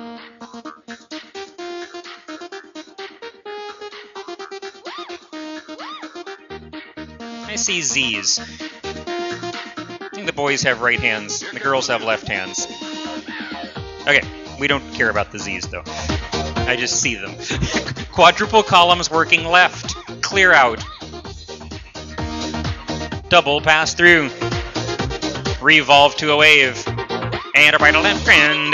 I see Z's. I think the boys have right hands, the girls have left hands. Okay, we don't care about the Z's though. I just see them. Quadruple columns working left. Clear out. Double pass through. Revolve to a wave. And a right to left trend.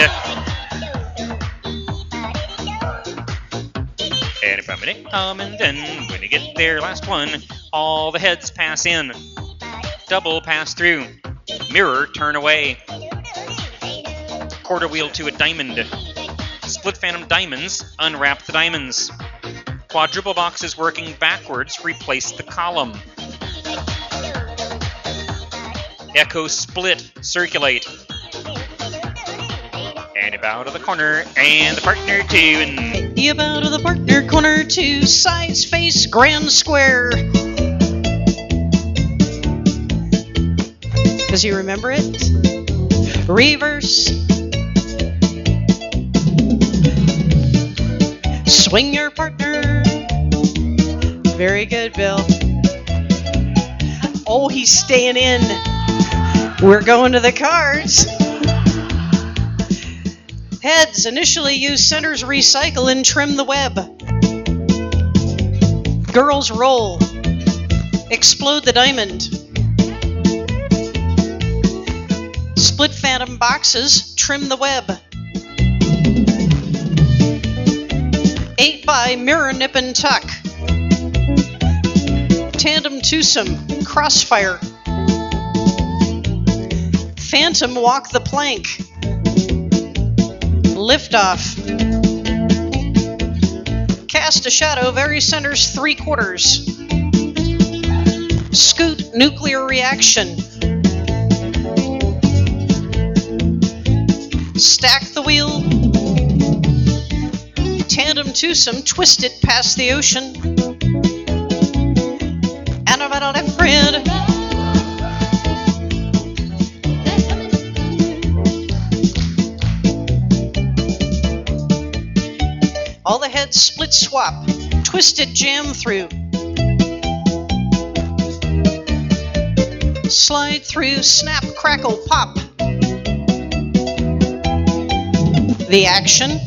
And if I'm in it, and then when you get there, last one, all the heads pass in. Double pass through. Mirror, turn away. Quarter wheel to a diamond. Split phantom diamonds, unwrap the diamonds. Quadruple boxes working backwards, replace the column. Echo split, circulate. And you bow to the corner, and the partner two, and You bow to the partner, corner 2, sides face, grand square. Does he remember it? Reverse. Swing your partner. Very good, Bill. Oh, he's staying in. We're going to the cards. Heads, initially use centers, recycle, and trim the web. Girls, roll. Explode the diamond. Split phantom boxes, trim the web. 8 by mirror, nip, and tuck. Tandem twosome, crossfire. Phantom walk the plank. Lift off. Cast a shadow, very centers 3/4. Scoot, nuclear reaction. Stack the wheel. Tandem twosome, twist it past the ocean. And a right left grid. All the heads split swap, twist it, jam through. Slide through, snap, crackle, pop. The action.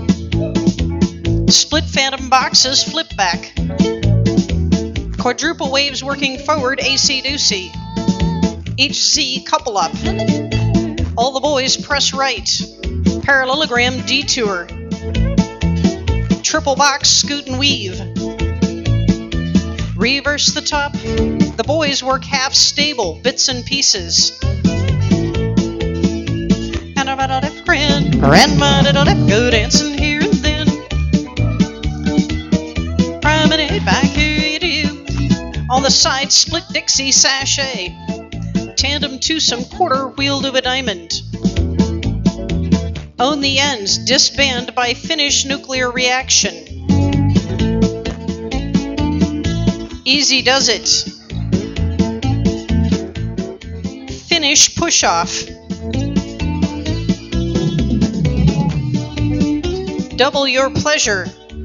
Split phantom boxes, flip back. Quadruple waves working forward, AC-doocy. Each Z couple up. All the boys press right. Parallelogram detour. Triple box, scoot and weave. Reverse the top. The boys work half stable, bits and pieces. And a left grand, left, go dancing here and then. Promenade back here you do. On the side, split Dixie sachet. Tandem twosome, quarter wheel to a diamond. Own the ends, disband by finish nuclear reaction. Easy does it. Finish push off. Double your pleasure.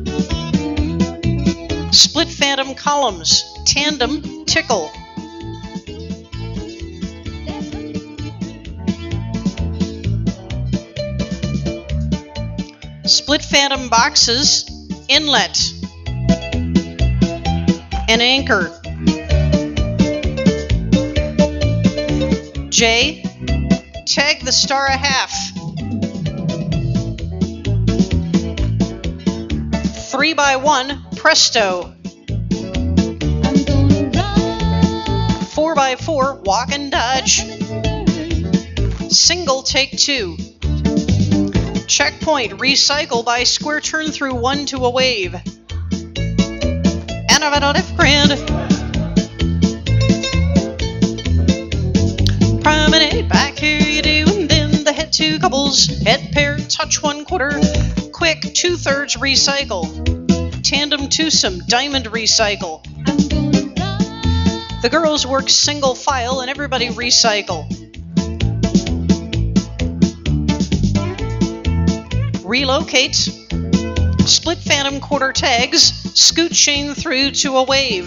Split phantom columns, tandem tickle. Split phantom boxes, inlet, an anchor. J, tag the star a half. 3x1, presto. 4x1, 4x4, walk and dodge. Single, take 2. Checkpoint, recycle by square turn through 1 to a wave. And a left grand. Promenade, back here you do, and then the head 2 couples, head pair, touch 1/4, quick 2/3 recycle, tandem twosome, diamond recycle. The girls work single file and everybody recycle. Relocate, split phantom quarter tags, scoot chain through to a wave.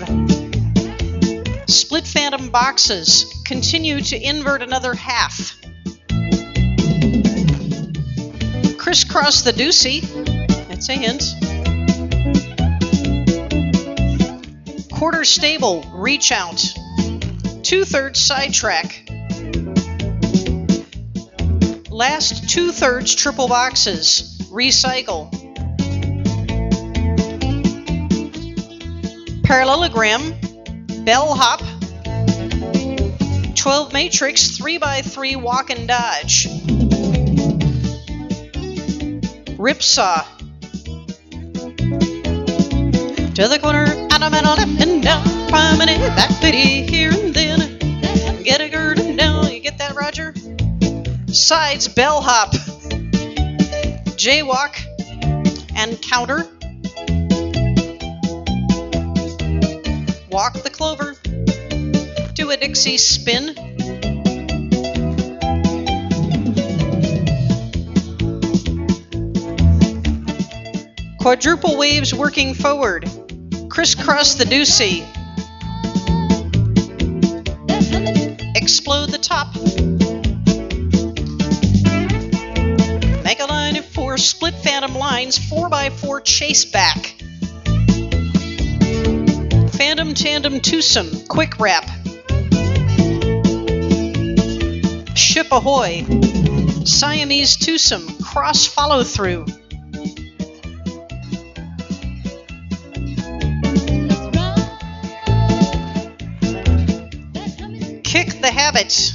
Split phantom boxes, continue to invert another half. Crisscross the doozy, that's a hint. Quarter stable, reach out. 2/3 sidetrack. Last 2/3 triple boxes, recycle. Parallelogram, bellhop. 12 matrix, 3x3 walk and dodge. Ripsaw. To the corner, out of and up and down. Promenade, that bitty here and then. Get a gird and down. You get that, Roger? Sides, bellhop. Jaywalk and counter. Walk the clover. Do a Dixie spin. Quadruple waves working forward. Crisscross the doozy. Explode the top. Make a line of 4 split phantom lines, 4x4 chase back. Phantom tandem twosome, quick wrap. Ship ahoy. Siamese twosome, cross follow through. Kick the habit.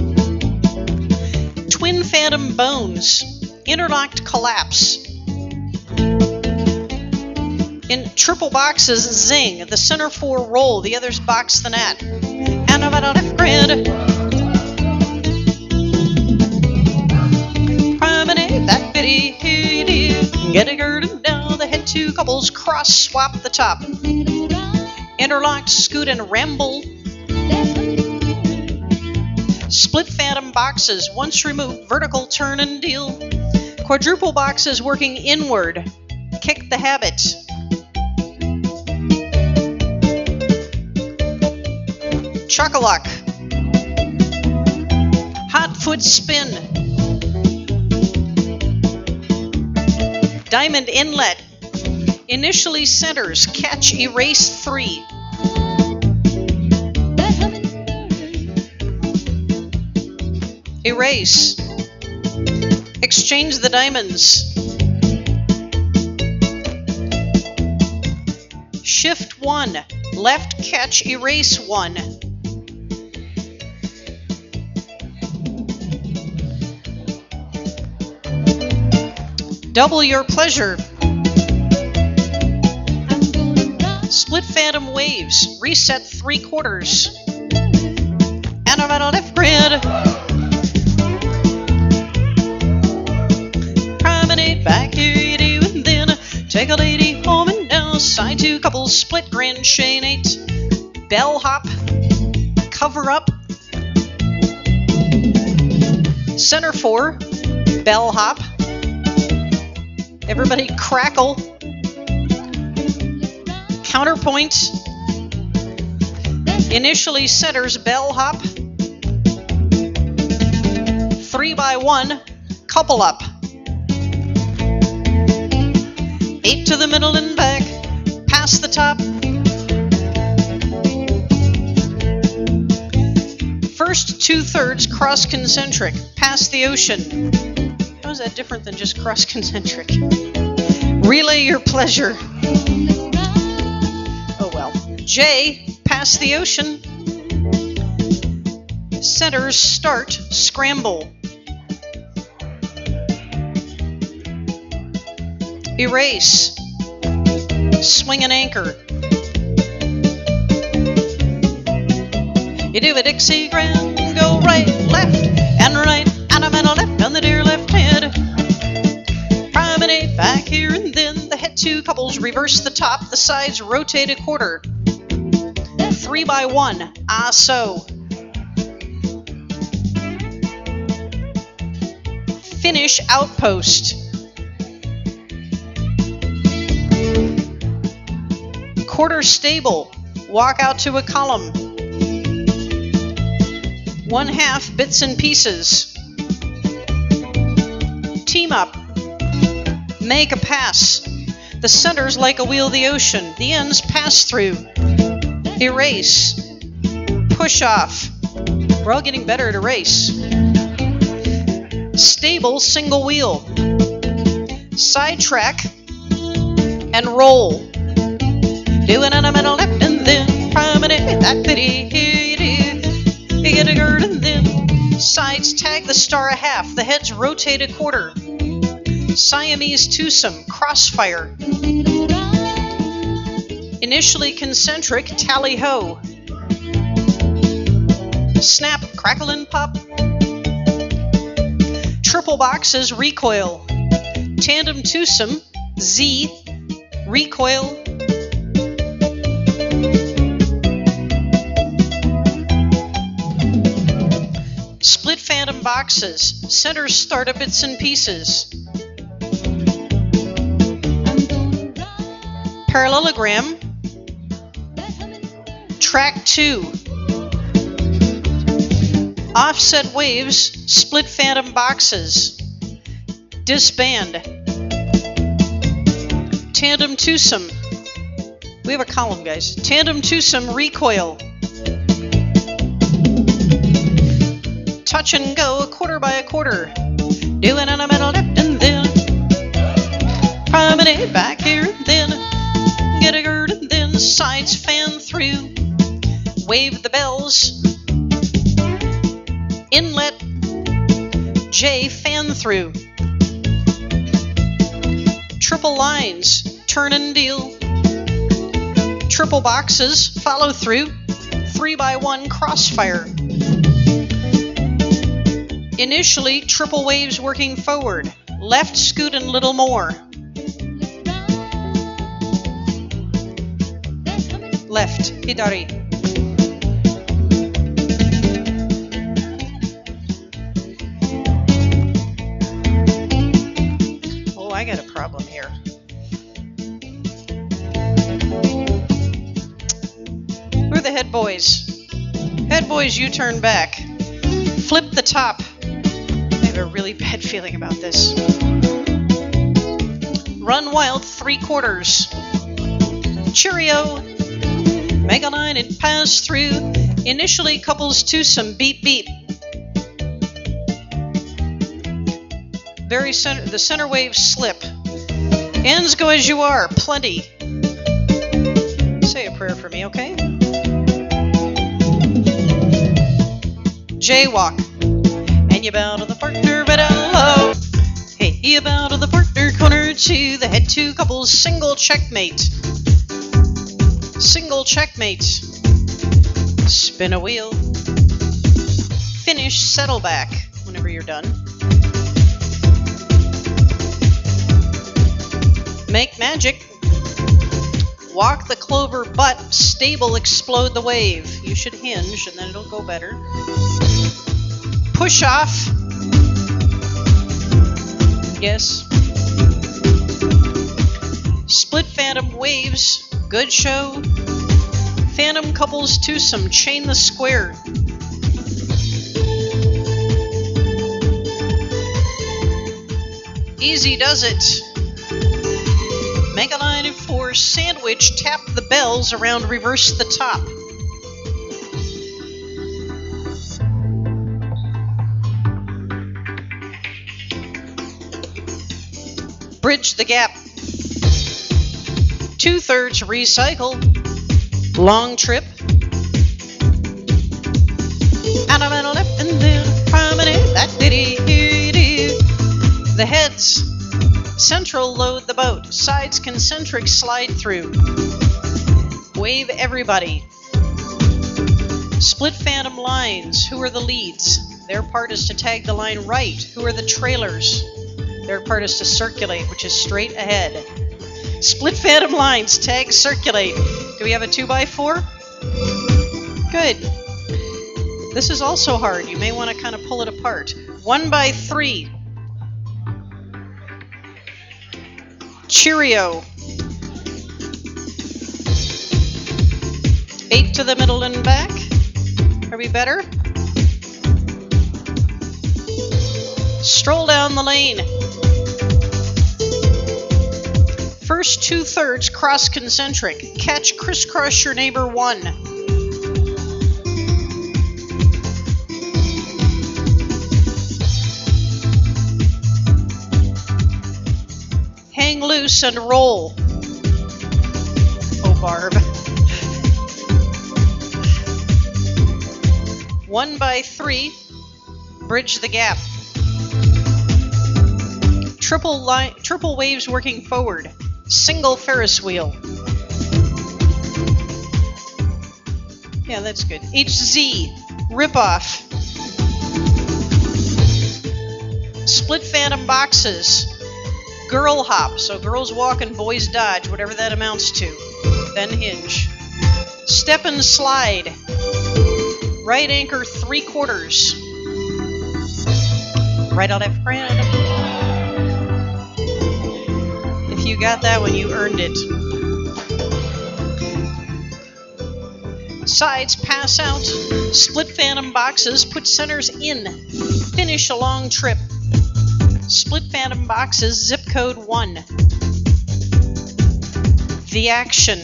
Twin phantom bones, interlocked collapse. In triple boxes, zing. The center 4 roll, the others box the net. And about a left grid. Promenade, that bitty here you do. Get a gird and down, the head 2 couples, cross swap the top. Interlocked, scoot and ramble. Split phantom boxes, once removed, vertical turn and deal. Quadruple boxes working inward. Kick the habit. Chock-a-lock. Hot foot spin. Diamond inlet. Initially centers, catch erase 3. Erase. Exchange the diamonds. Shift 1. Left catch erase 1. Double your pleasure. Split phantom waves. Reset 3/4. And I'm at a left grid. Promenade, back here you do, and then take a lady home and down. Side 2 couples, split grand chain 8. Bellhop. Cover up. Center 4. Bellhop. Everybody crackle. Counterpoint. Initially centers, bellhop. 3x1, couple up. 8 to the middle and back. Past the top. First 2/3 cross concentric. Past the ocean. How is that different than just cross concentric? Relay your pleasure. Oh well. J, past the ocean. Centers start scramble. Erase. Swing an anchor. You do a Dixie grand, go right, left, and right, and a middle left on the dear left hand. Promenade back here and then. The head two couples reverse the top, the sides rotate a quarter. 3 by 1, ah so. Finish outpost. Quarter stable, walk out to a column. 1/2 bits and pieces. Team up. Make a pass. The center's like a wheel of the ocean. The ends pass through. Erase. Push off. We're all getting better at erase. Stable single wheel. Sidetrack and roll. Do it on a middle left and then promenade that pity. Here you do. You get a gird and then sides tag the star a half. The heads rotate a quarter. Siamese twosome crossfire. Initially concentric tally-ho. Snap, crackle, and pop. Triple boxes recoil. Tandem twosome Z recoil. Split phantom boxes. Centers start at bits and pieces. Parallelogram. Track 2. Offset waves, split phantom boxes. Disband. Tandem twosome. We have a column, guys. Tandem twosome recoil. Touch and go, a quarter by a quarter. Do it on a middle left and then promenade back here and then get a gird and then sides fan through. Wave the bells. Inlet J fan through. Triple lines, turn and deal. Triple boxes, follow through. 3 by 1 crossfire. Initially, triple waves working forward. Left scoot and little more. Left, hidari. Oh, I got a problem here. Who are the head boys? Head boys, you turn back. Flip the top. I have a really bad feeling about this. Run wild 3/4. Cheerio. Make a line and pass through. Initially couples twosome beep beep. Very center, the center waves slip. Ends go as you are, plenty. Say a prayer for me, okay? Jaywalk. And you bow to the partner, but hello. Hey, you bow to the partner, corner 2. The head 2 couples, single checkmate. Single checkmate. Spin a wheel. Finish, settle back whenever you're done. Make magic. Walk the clover butt, stable, explode the wave. You should hinge and then it'll go better. Push off. Yes. Split phantom waves. Good show. Phantom couples twosome. Chain the square. Easy does it. Make a line of 4. Sandwich. Tap the bells around. Reverse the top. Bridge the gap. 2/3 recycle. Long trip. and a middle left, and then promenade. That diddy-doo-doo. The heads. Central load the boat. Sides concentric slide through. Wave everybody. Split phantom lines. Who are the leads? Their part is to tag the line right. Who are the trailers? Their part is to circulate, which is straight ahead. Split phantom lines. Tag circulate. Do we have a 2x4? Good. This is also hard. You may want to kind of pull it apart. 1x3. Cheerio. 8 to the middle and back. Are we better? Stroll down the lane. First 2/3 cross concentric. Catch, crisscross your neighbor 1. Hang loose and roll. Oh, Barb. 1x3. Bridge the gap. Triple waves working forward. Single Ferris wheel. Yeah, that's good. HZ. Rip off. Split phantom boxes. Girl hop. So girls walk and boys dodge, whatever that amounts to. Then hinge. Step and slide. Right anchor 3/4. Right on left grand. If you got that one, you earned it. Sides pass out. Split phantom boxes. Put centers in. Finish a long trip. Split phantom boxes. Zip code 1. The action.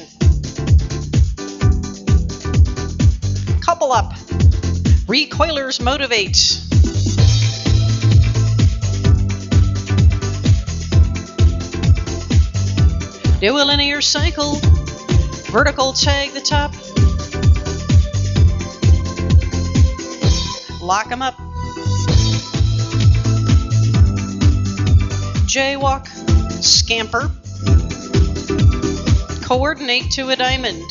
Couple up. Recoilers motivate. Do a linear cycle. Vertical tag the top. Lock them up. Jaywalk. Scamper. Coordinate to a diamond.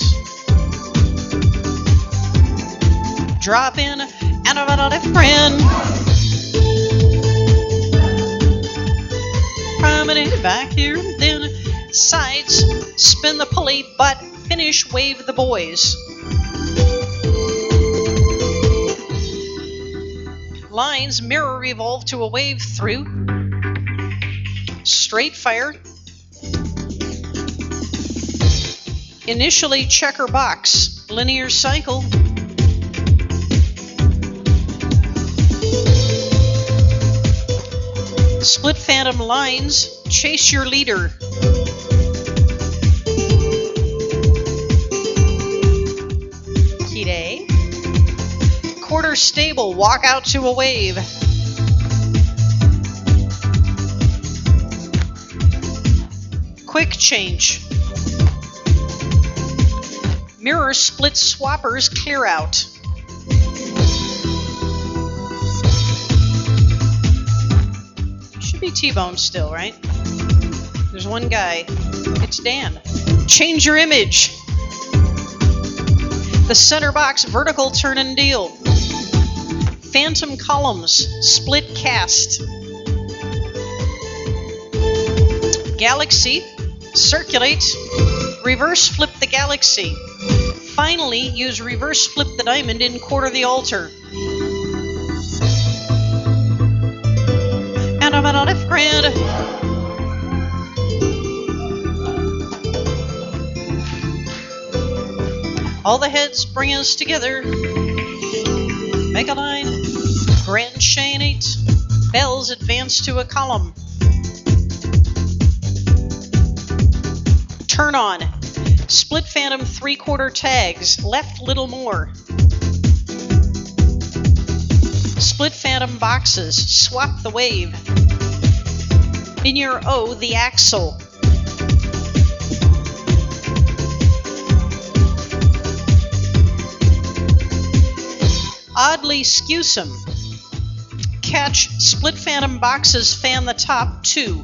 Drop in and a left friend. Promenade back here, then sides, spin the pulley, but finish wave the boys. Lines mirror revolve to a wave through. Straight fire. Initially checker box, linear cycle. Split phantom lines, chase your leader. Kide. Quarter stable, walk out to a wave. Quick change. Mirror split swappers, clear out. Be T-Bone still, right? There's one guy. It's Dan. Change your image. The center box, vertical turn and deal. Phantom columns, split cast. Galaxy, circulate. Reverse flip the galaxy. Finally, use reverse flip the diamond in quarter the altar. I'm on a left grand. All the heads bring us together. Make a line. Grand chain 8. Bells advance to a column. Turn on. Split phantom 3/4 tags. Left little more. Split phantom boxes. Swap the wave. In your O, the axle. Odd oddly skewsome. Catch split phantom boxes, fan the top 2.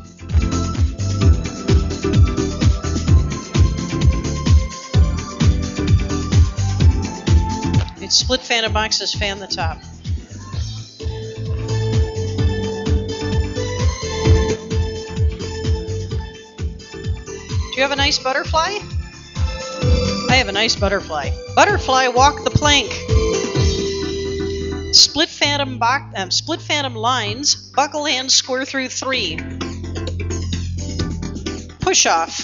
It's split phantom boxes, fan the top. Do you have a nice butterfly? I have a nice butterfly. Butterfly, walk the plank. Split phantom lines, buckle hand, square through 3. Push off.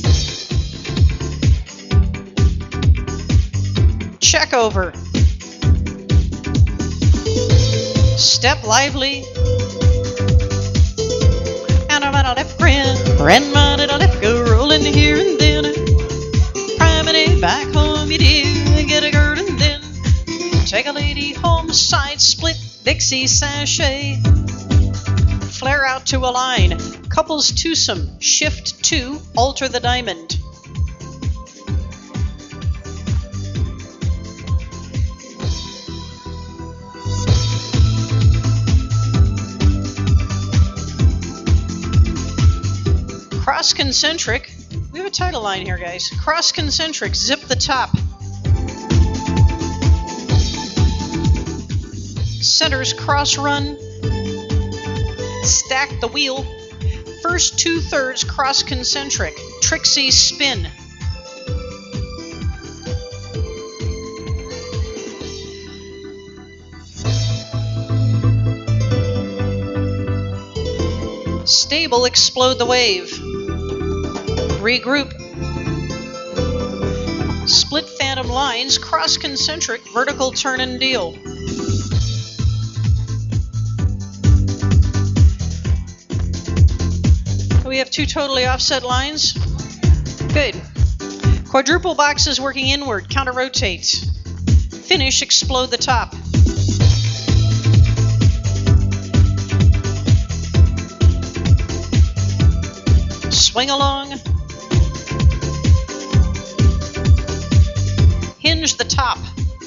Check over. Step lively. And I'm at a left grandma did a left go rolling here and then. Primary back home you do, get a girl and then take a lady home, side split, Dixie sachet. Flare out to a line, couples twosome, shift 2, alter the diamond. Cross concentric. We have a title line here, guys. Cross concentric, zip the top. Centers cross run. Stack the wheel. First 2/3 cross concentric. Trixie spin. Stable, explode the wave. Regroup. Split phantom lines, cross concentric, vertical turn and deal. We have 2 totally offset lines. Good. Quadruple boxes working inward, counter rotate. Finish, explode the top. Swing along. Hinge the top.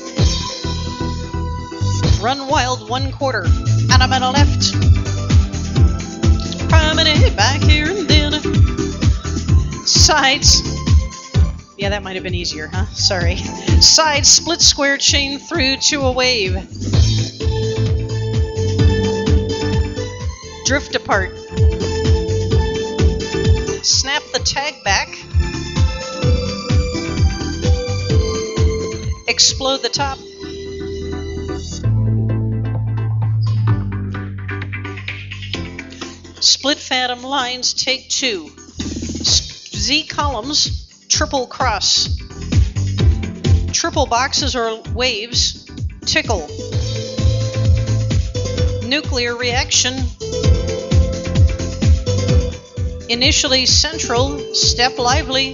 Run wild 1/4. And I'm at a left. Promenade back here and then. Sides. Yeah, that might have been easier, huh? Sorry. Sides, split square, chain through to a wave. Drift apart. Snap the tag back. Explode the top. Split phantom lines, take 2. Z columns, triple cross. Triple boxes or waves, tickle. Nuclear reaction. Initially central, step lively.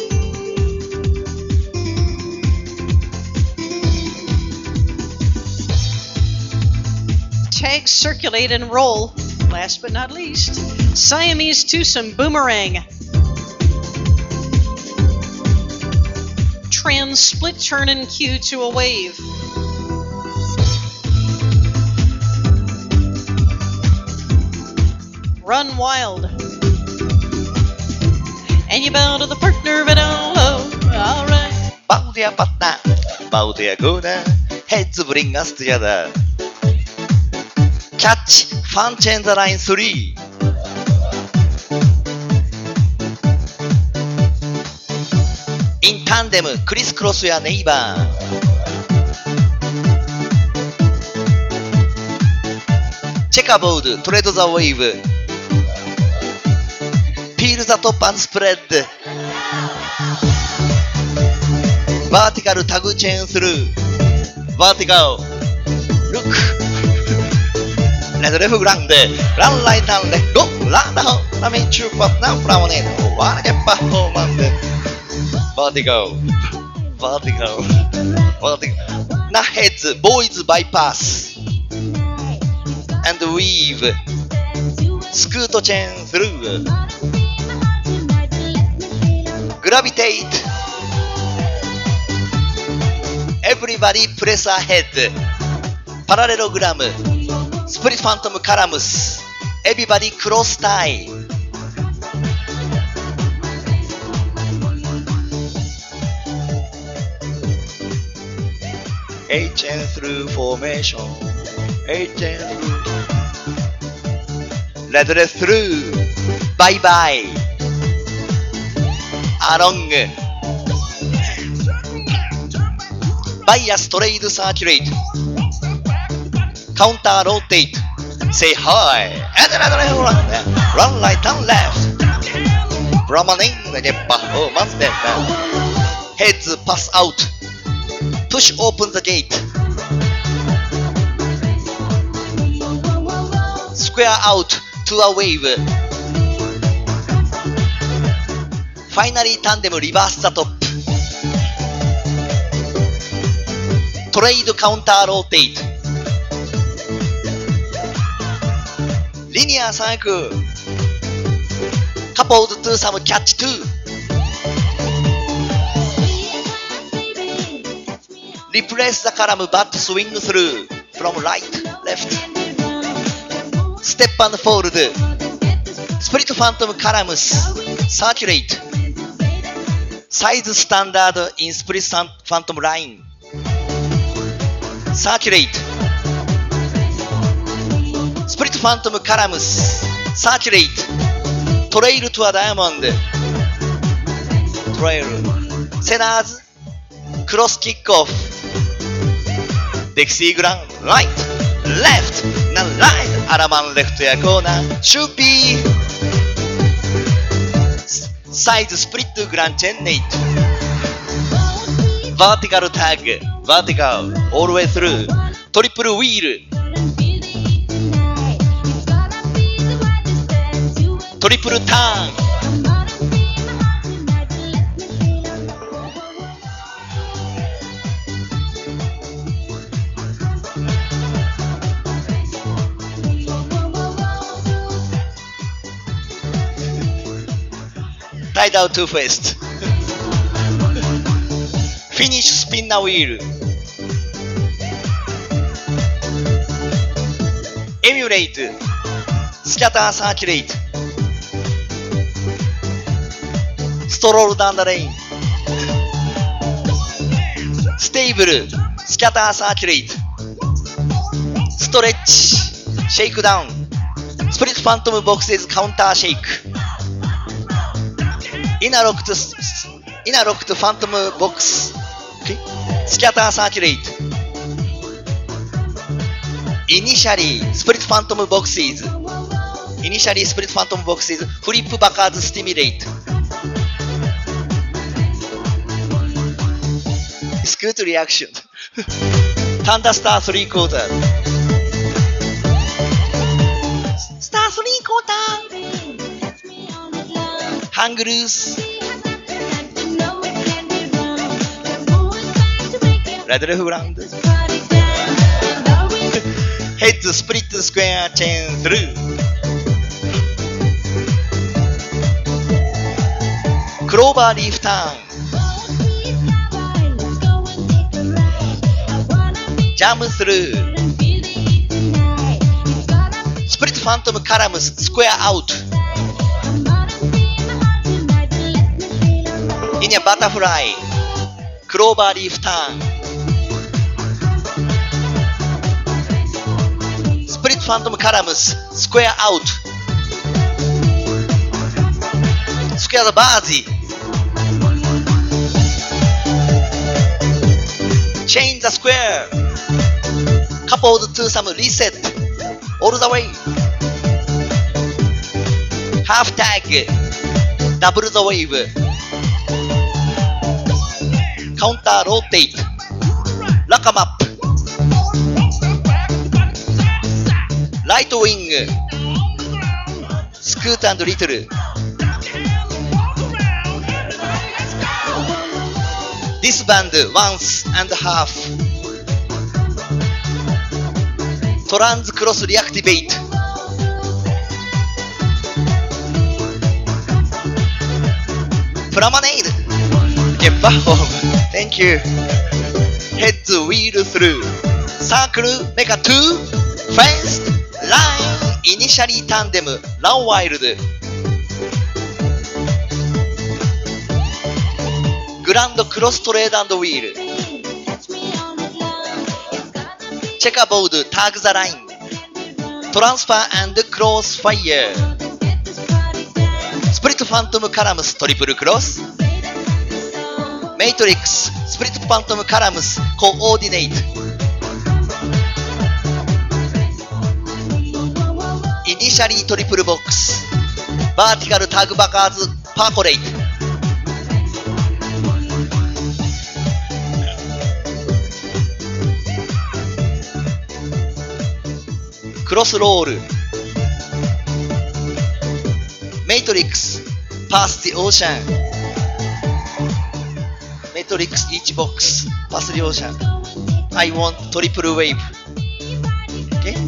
Tag, circulate, and roll. Last but not least, Siamese twosome, boomerang. Trans, split, turn, and cue to a wave. Run wild. And you bow to the partner, but oh, alright. Bow their partner, bow their corner, heads bring us together. Catch, fun change the line 3. In tandem, crisscross your neighbor. Checkerboard, tread the wave. Peel the top and spread. Vertical tag chain through. Vertical. Look. Let left grande. Run right and let go. Run down. Let me choose but now from it. Wanna get performance. Vertical. Vertical. Vertical. Now heads. Boys bypass. And weave. Scoot chain through. Gravitate. Everybody press ahead. パラレログラム、スプリットファントムカラムス、エビバディクロスタイ。HN through formation, HN through, red through, bye bye, along, bias trade circulate, counter rotate, say hi, and run right and left, promenade the performance, heads pass out. Push open the gate. Square out to a wave. Finally tandem reverse the top. Trade counter rotate. Linear cycle. Coupled to some catch too. Replace the column but swing through from right, left. Step and fold. Split phantom columns. Circulate. Size standard in split phantom line. Circulate. Split phantom columns. Circulate. Trail to a diamond. Trail. Centers. Cross kick off. Dixie ground, right, left, now right, Araman left to a corner, should be side split to grand chain 8. Vertical tag, vertical, all the way through, triple wheel, triple turn. Tied out to first. Finish spin a wheel. Emulate. Scatter circulate. Stroll down the lane. Stable. Scatter circulate. Stretch. Shake down. Split phantom boxes counter shake. Inner locked phantom box. Okay. Scatter circulate. Initially split phantom boxes. Flip backwards stimulate. It's good reaction. Thunderstar 3/4. Star 3/4. Hang loose. Red left ground. Head split square chain through. Clover leaf turn. Jam through. Split phantom columns square out. In a butterfly, clover leaf turn. Split phantom columns square out. Square the body. Chain the square. Coupled to some reset. All the way. Half tag. Double the wave. Counter rotate. Lock 'em up. Right wing. Scoot and little. Disband once and half. Trans cross reactivate. Promenade. Get back home. Thank you. Head wheel through. サークルメカ2フェンスラインイニシャリータンデムランワイルドグランドクロストレード&ウィールチェカボードタグザライントランスファー&クロスファイヤースプリットファントムカラムストリプルクロスメイトリックススプリットファントムカラムスコーディネイトイニシャリートリプルボックスバーティカルタグバカーズパーコレイトクロスロールメイトリックスパースティオーシャンメイトリックスイーチボックスパスティオーシャン I want トリプルウェーブ、okay?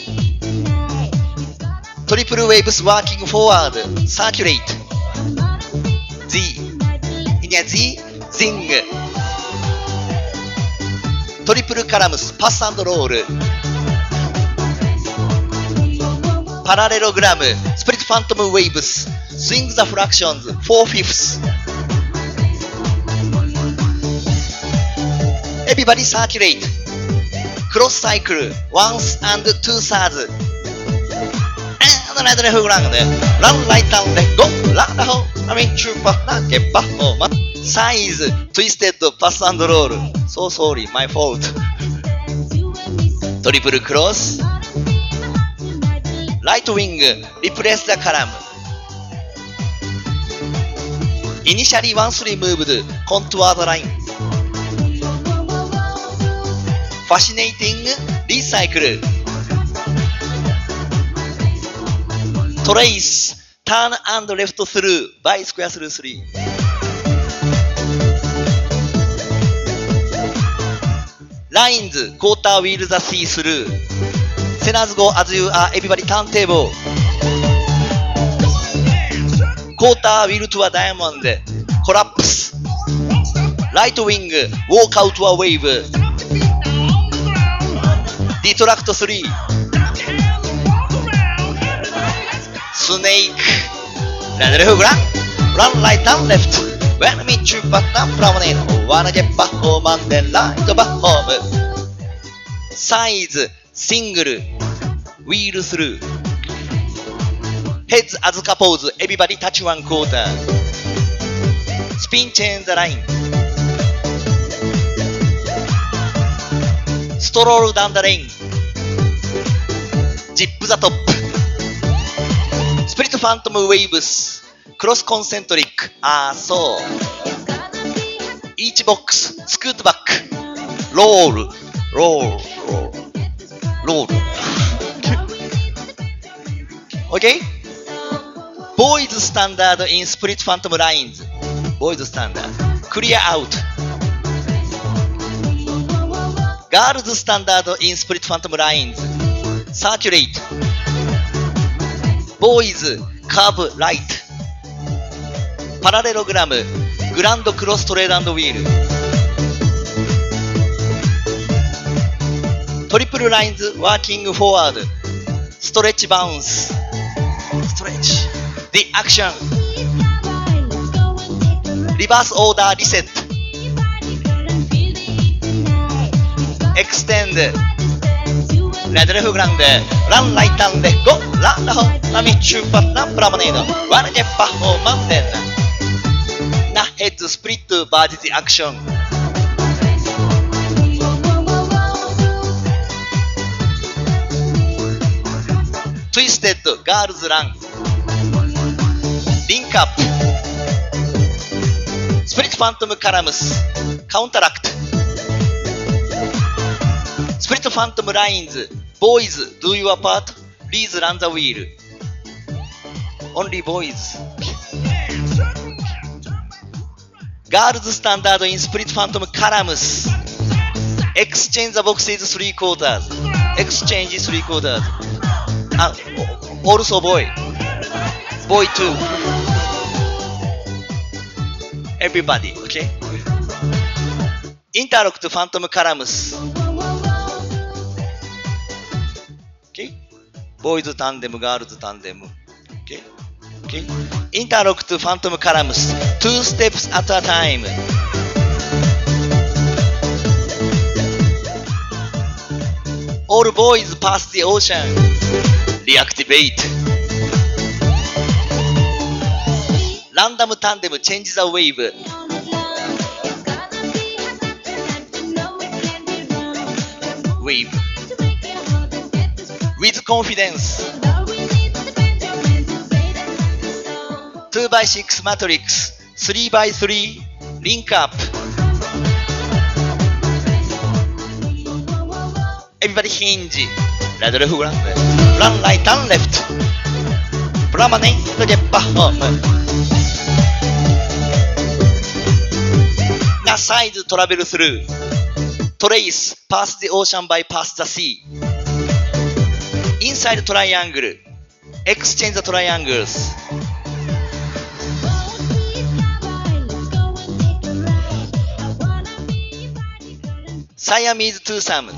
トリプルウェーブスワーキングフォワードサーキュレート Z イニャ Z ジングトリプルカラムスパス&ロールパラレログラムスプリットファントムウェーブススイングザフラクションズ4 fifths Everybody circulate クロスサイクル once and two thirds and right left ground run right down left go right home I mean true but not get back home size twisted pass and roll so sorry my fault トリプルクロスライトウィングリプレイスザカラムイニシャリー1-3ムーブドコントゥアードラインファシネイティングリサイクルトレイスターンアンドレフトスルーバイスクエアスルー3ラインズクォーターウィールザシースルーセナーズゴーアズユーアーエビバリターンテーブルクォーターウィルトゥアダイヤモンドコラップスライトウィングウォークアウトアウェーブディトラクト3スネークランドレフグランランライタンレフトウェンミッチュバッタンプラモネードワナゲッバッホーマンデンライトバッホームサイズシングルウィールスルーヘッズアズカポーズエビバディタッチワンクォータースピンチェーンザラインストロールダウンダレインジップザトップスプリットファントムウェーブスクロスコンセントリックそうイーチボックススクートバックロールOK? Boys standard in split phantom lines. Boys standard. Clear out. Girls standard in split phantom lines. Circulate. Boys curve right. Parallelogram. Grand cross trade and wheel. Triple lines working forward. Stretch bounce. Stretch. The action. Reverse order reset. Extend. Red left ground. Run right down left. Go. Run the home. Nami chupa run promenade. One get back home mountain. Na head split body the action. Twisted girls run. Link up. Split phantom columns. Counteract. Split phantom lines. Boys, do your part. Please run the wheel. Only boys. Girls standard in split phantom columns. Exchange the boxes 3 quarters. Exchange 3 quarters. Also boy. Boy too. Everybody, okay? Interlocked phantom columns. ボーイズタンデム、ガールズタンデム。Okay? Okay? Interlock to phantom columns, 2 steps at a time. All boys pass the ocean. Reactivate. Random tandem change the wave. Wave. With confidence. 2x6 matrix. 3x3 link up. Everybody hinge. Right left ground. Run right and left. Promenade to get back home. The sides travel through. Trace past the ocean, bypass the sea. Inside triangle. Exchange the triangles. Siamese twosome.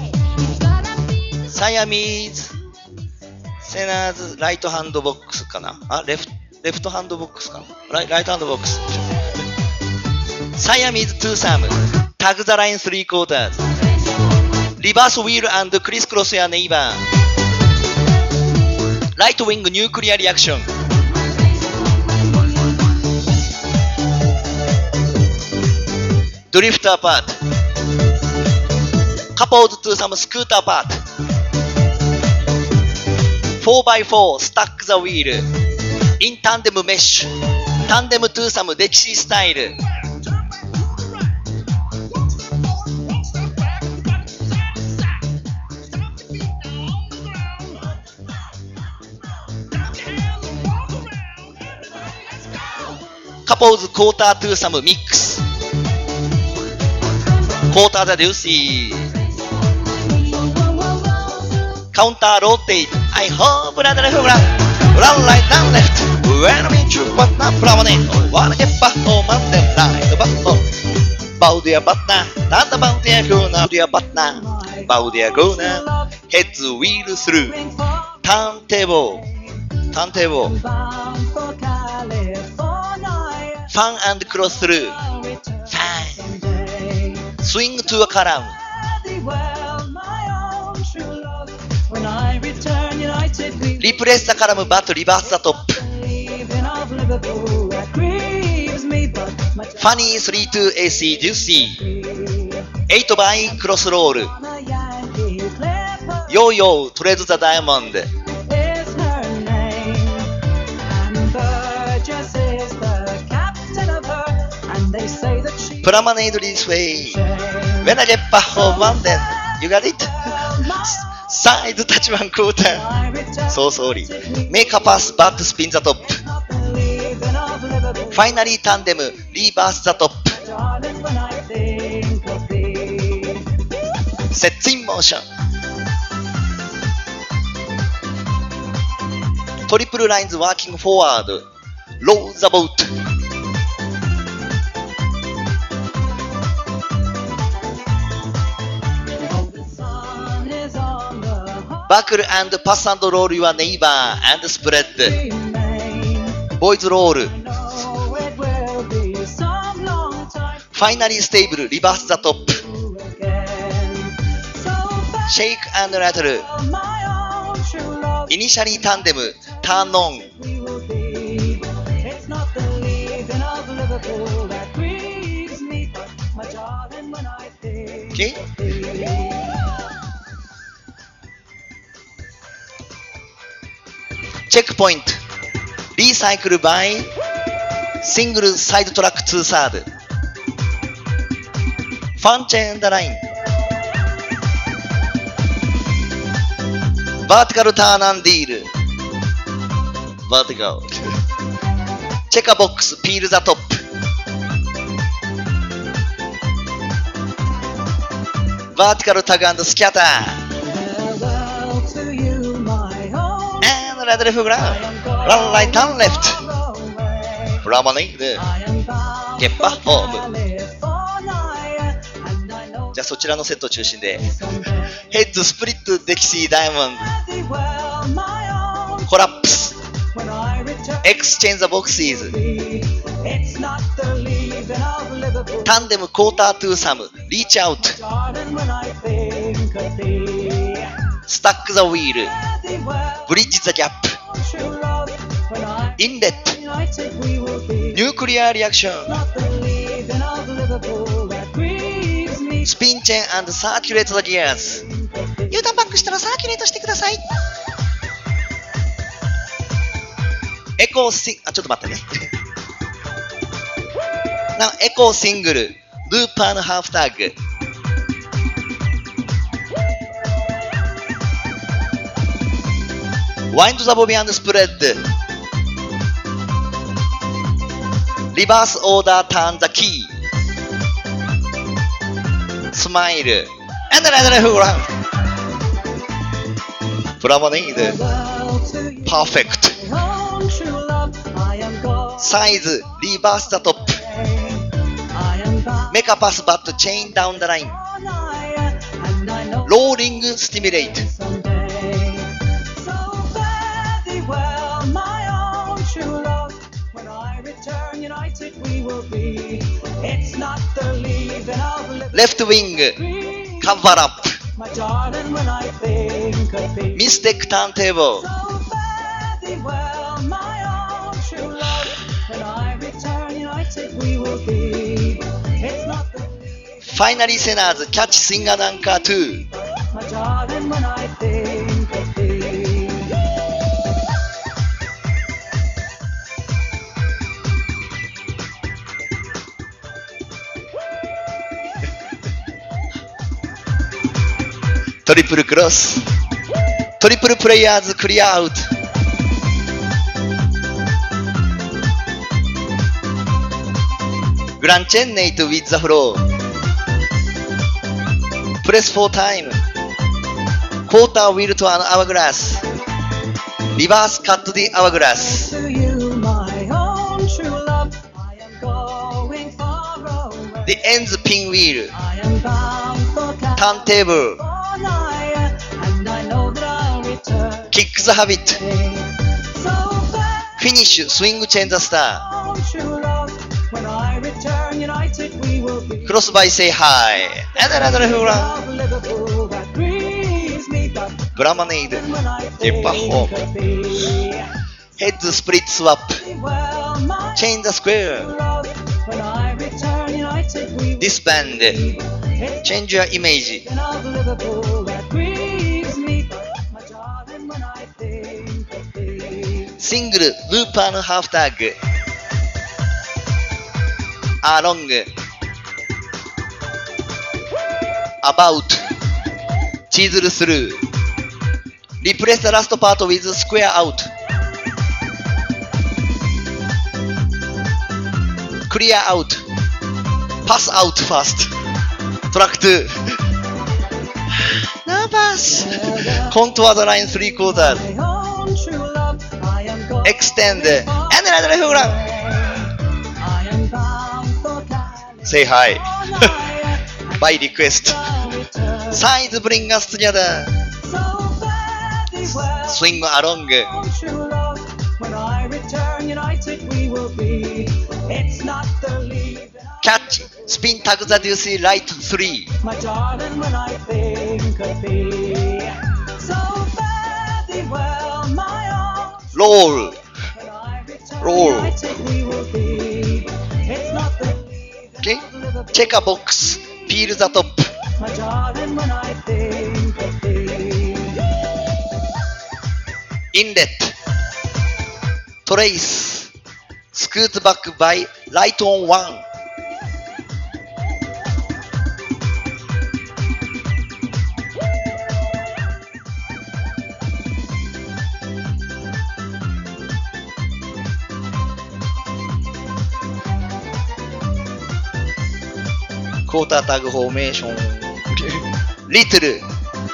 Siamese Sena's right hand box かなあ、レフトハンドボックスかなライトハンドボックス。Siamese twosome. Tag the line 3 quarters. Reverse wheel and crisscross your neighbor. Right wing nuclear reaction. Drift apart. Coupled to some scooter apart. 4x4 stack the wheel. In tandem mesh. Tandem to some Dexy style. Couples quarter to some mix. Quarter the deuce. Counter rotate. I hope that the run right and left. When we choose but not promenade. Wanna get back home and then right back home. Bow their button. Not about their gonna. Their button. Bow their gonna. Heads wheel through. Turntable. Turntable. Fan and cross through. Fan. Swing to a column. Replace the column but reverse the top. Funny 3-2 AC juicy. 8x cross roll. Yo yo, trade the diamond. Promenade this way. When I get back home one then, you got it? Side touch 1 quarter. So sorry. Make a pass but spin the top. Finally tandem, reverse the top. Sets in motion. Triple lines working forward. Roll the boat. Buckle and pass and roll your neighbor and spread. Boys roll. Finally stable, reverse the top. Shake and rattle. Initially tandem, turn on. Okay? Checkpoint. Recycle by single side track 2/3. Fun chain the line. Vertical turn and deal. Vertical. Checker box, peel the top. Vertical tag and scatter. And right left ground. Run right and left. Promenade. Get back home. じゃあそちらのセット中心でヘッズスプリットデキシーダイヤモンドコラップス Exchange the boxes タンデムクォータートゥーサムリーチアウトスタックザウィールブリッジザギャップインレットニュークリアリアクションスピンチェーン&サーキュレートザギアーズ U ターンバックしたらサーキュレートしてください。エコーシン、ちょっと待ってね。エコーシングル、ルーパーのハーフタッグ。ワインドザボビー&スプレッド。リバースオーダーターンザキー。スマイル。And another who round. プラモネード。パーフェクト。サイズ、リバースザトップ。メカパスバット、チェインダウンダライン。ローリング、スティミュレイト。レフトウィング、カバーアップ。ミステックターンテーブル。ファイナリーセナーズキャッチスインガーダンカー2トリプルクロストリプルプレイヤーズクリアアウトグランチェンネイトウィッザフロープレス4タイムクォーターウィルトアアワーグラスリバースカットディアワーグラスディエンズピンウィールターンテーブルキックザハビットフィニッシュスイングチェンザスタークロスバイセイハイブラマネイドデッパーホームヘッズスプリッツスワップチェインザスクエアディスバンドチェンジュアイメージシングルルーパーのハーフタッグアロングアバウトチーズルスルーリプレス the last part with square out クリアアウトパスアウトファーストトラック2ナーバスコントワードライン3クォーターエクステンド and another who run say hi by request size bring us together swing along catch spin tag the deuce right 3 roll okay check a box peel the top inlet trace scoot back by light on 1クォータータグフォーメーションリトル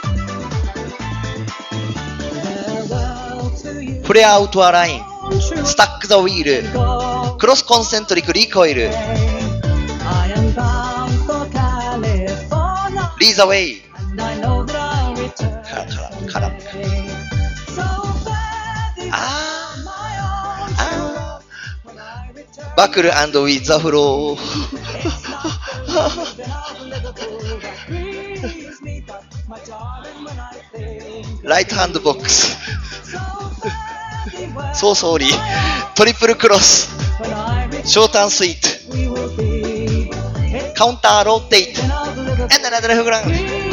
プレイアウトアラインスタックザウィールクロスコンセントリックリコイルリーザウェイバクル&ウィザフロー。ライトハンドボックス。そうソーリー。トリプルクロス。ショートアンスイート。カウンターローテイト。エンダラドレフグラン。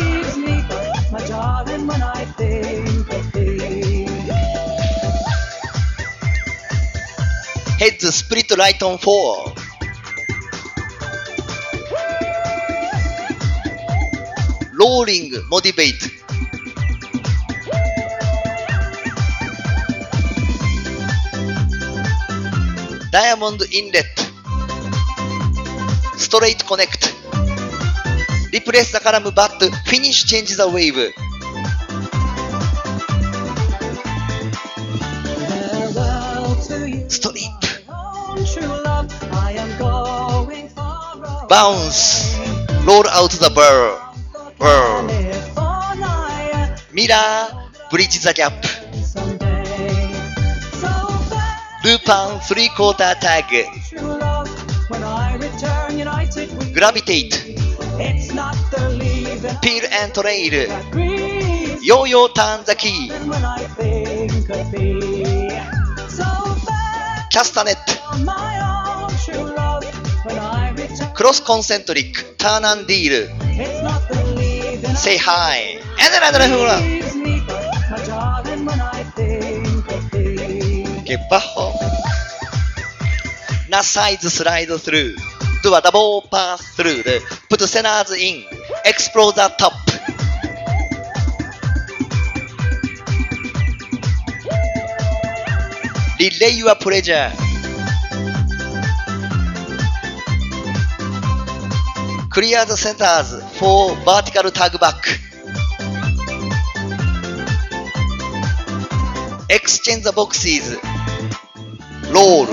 ヘッズスプリットライトオン4。ローリングモディベイト。ダイヤモンドインレット。ストレートコネクト。リプレイスザカラムバット。フィニッシュチェンジザウェーブ。ストリップ。バウンス。ロールアウトザバー。ミラー。ブリッジザギャップ。ルーパン3クォータータッグ。グラビテイト。ピール&トレイル。ヨーヨーターンザキー。キャスタネット。クロスコンセントリック。ターンアンディール。Say hi. And another hula. Get bajo. Na sides slide through. Do a double pass through. Put centers in. Explore the top. Relay your pleasure. Clear the centers for vertical tag back. Exchange the boxes. Roll.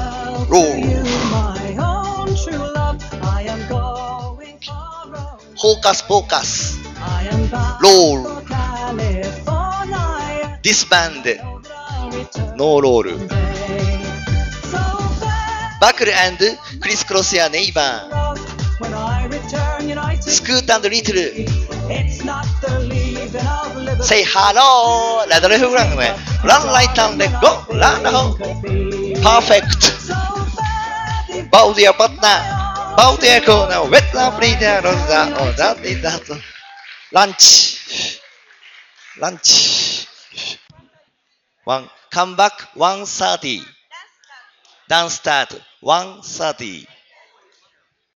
Focus. Roll. Disband. No roll. Buckle and crisscross your neighbor. Scoot and little. Say hello. Let the left run. Run right and let go. Run the home. Perfect. Bow to your partner. Bow to your corner. Wet the free there. Oh, that is that. Lunch. One. Come back 1:30. Dance start 1:30.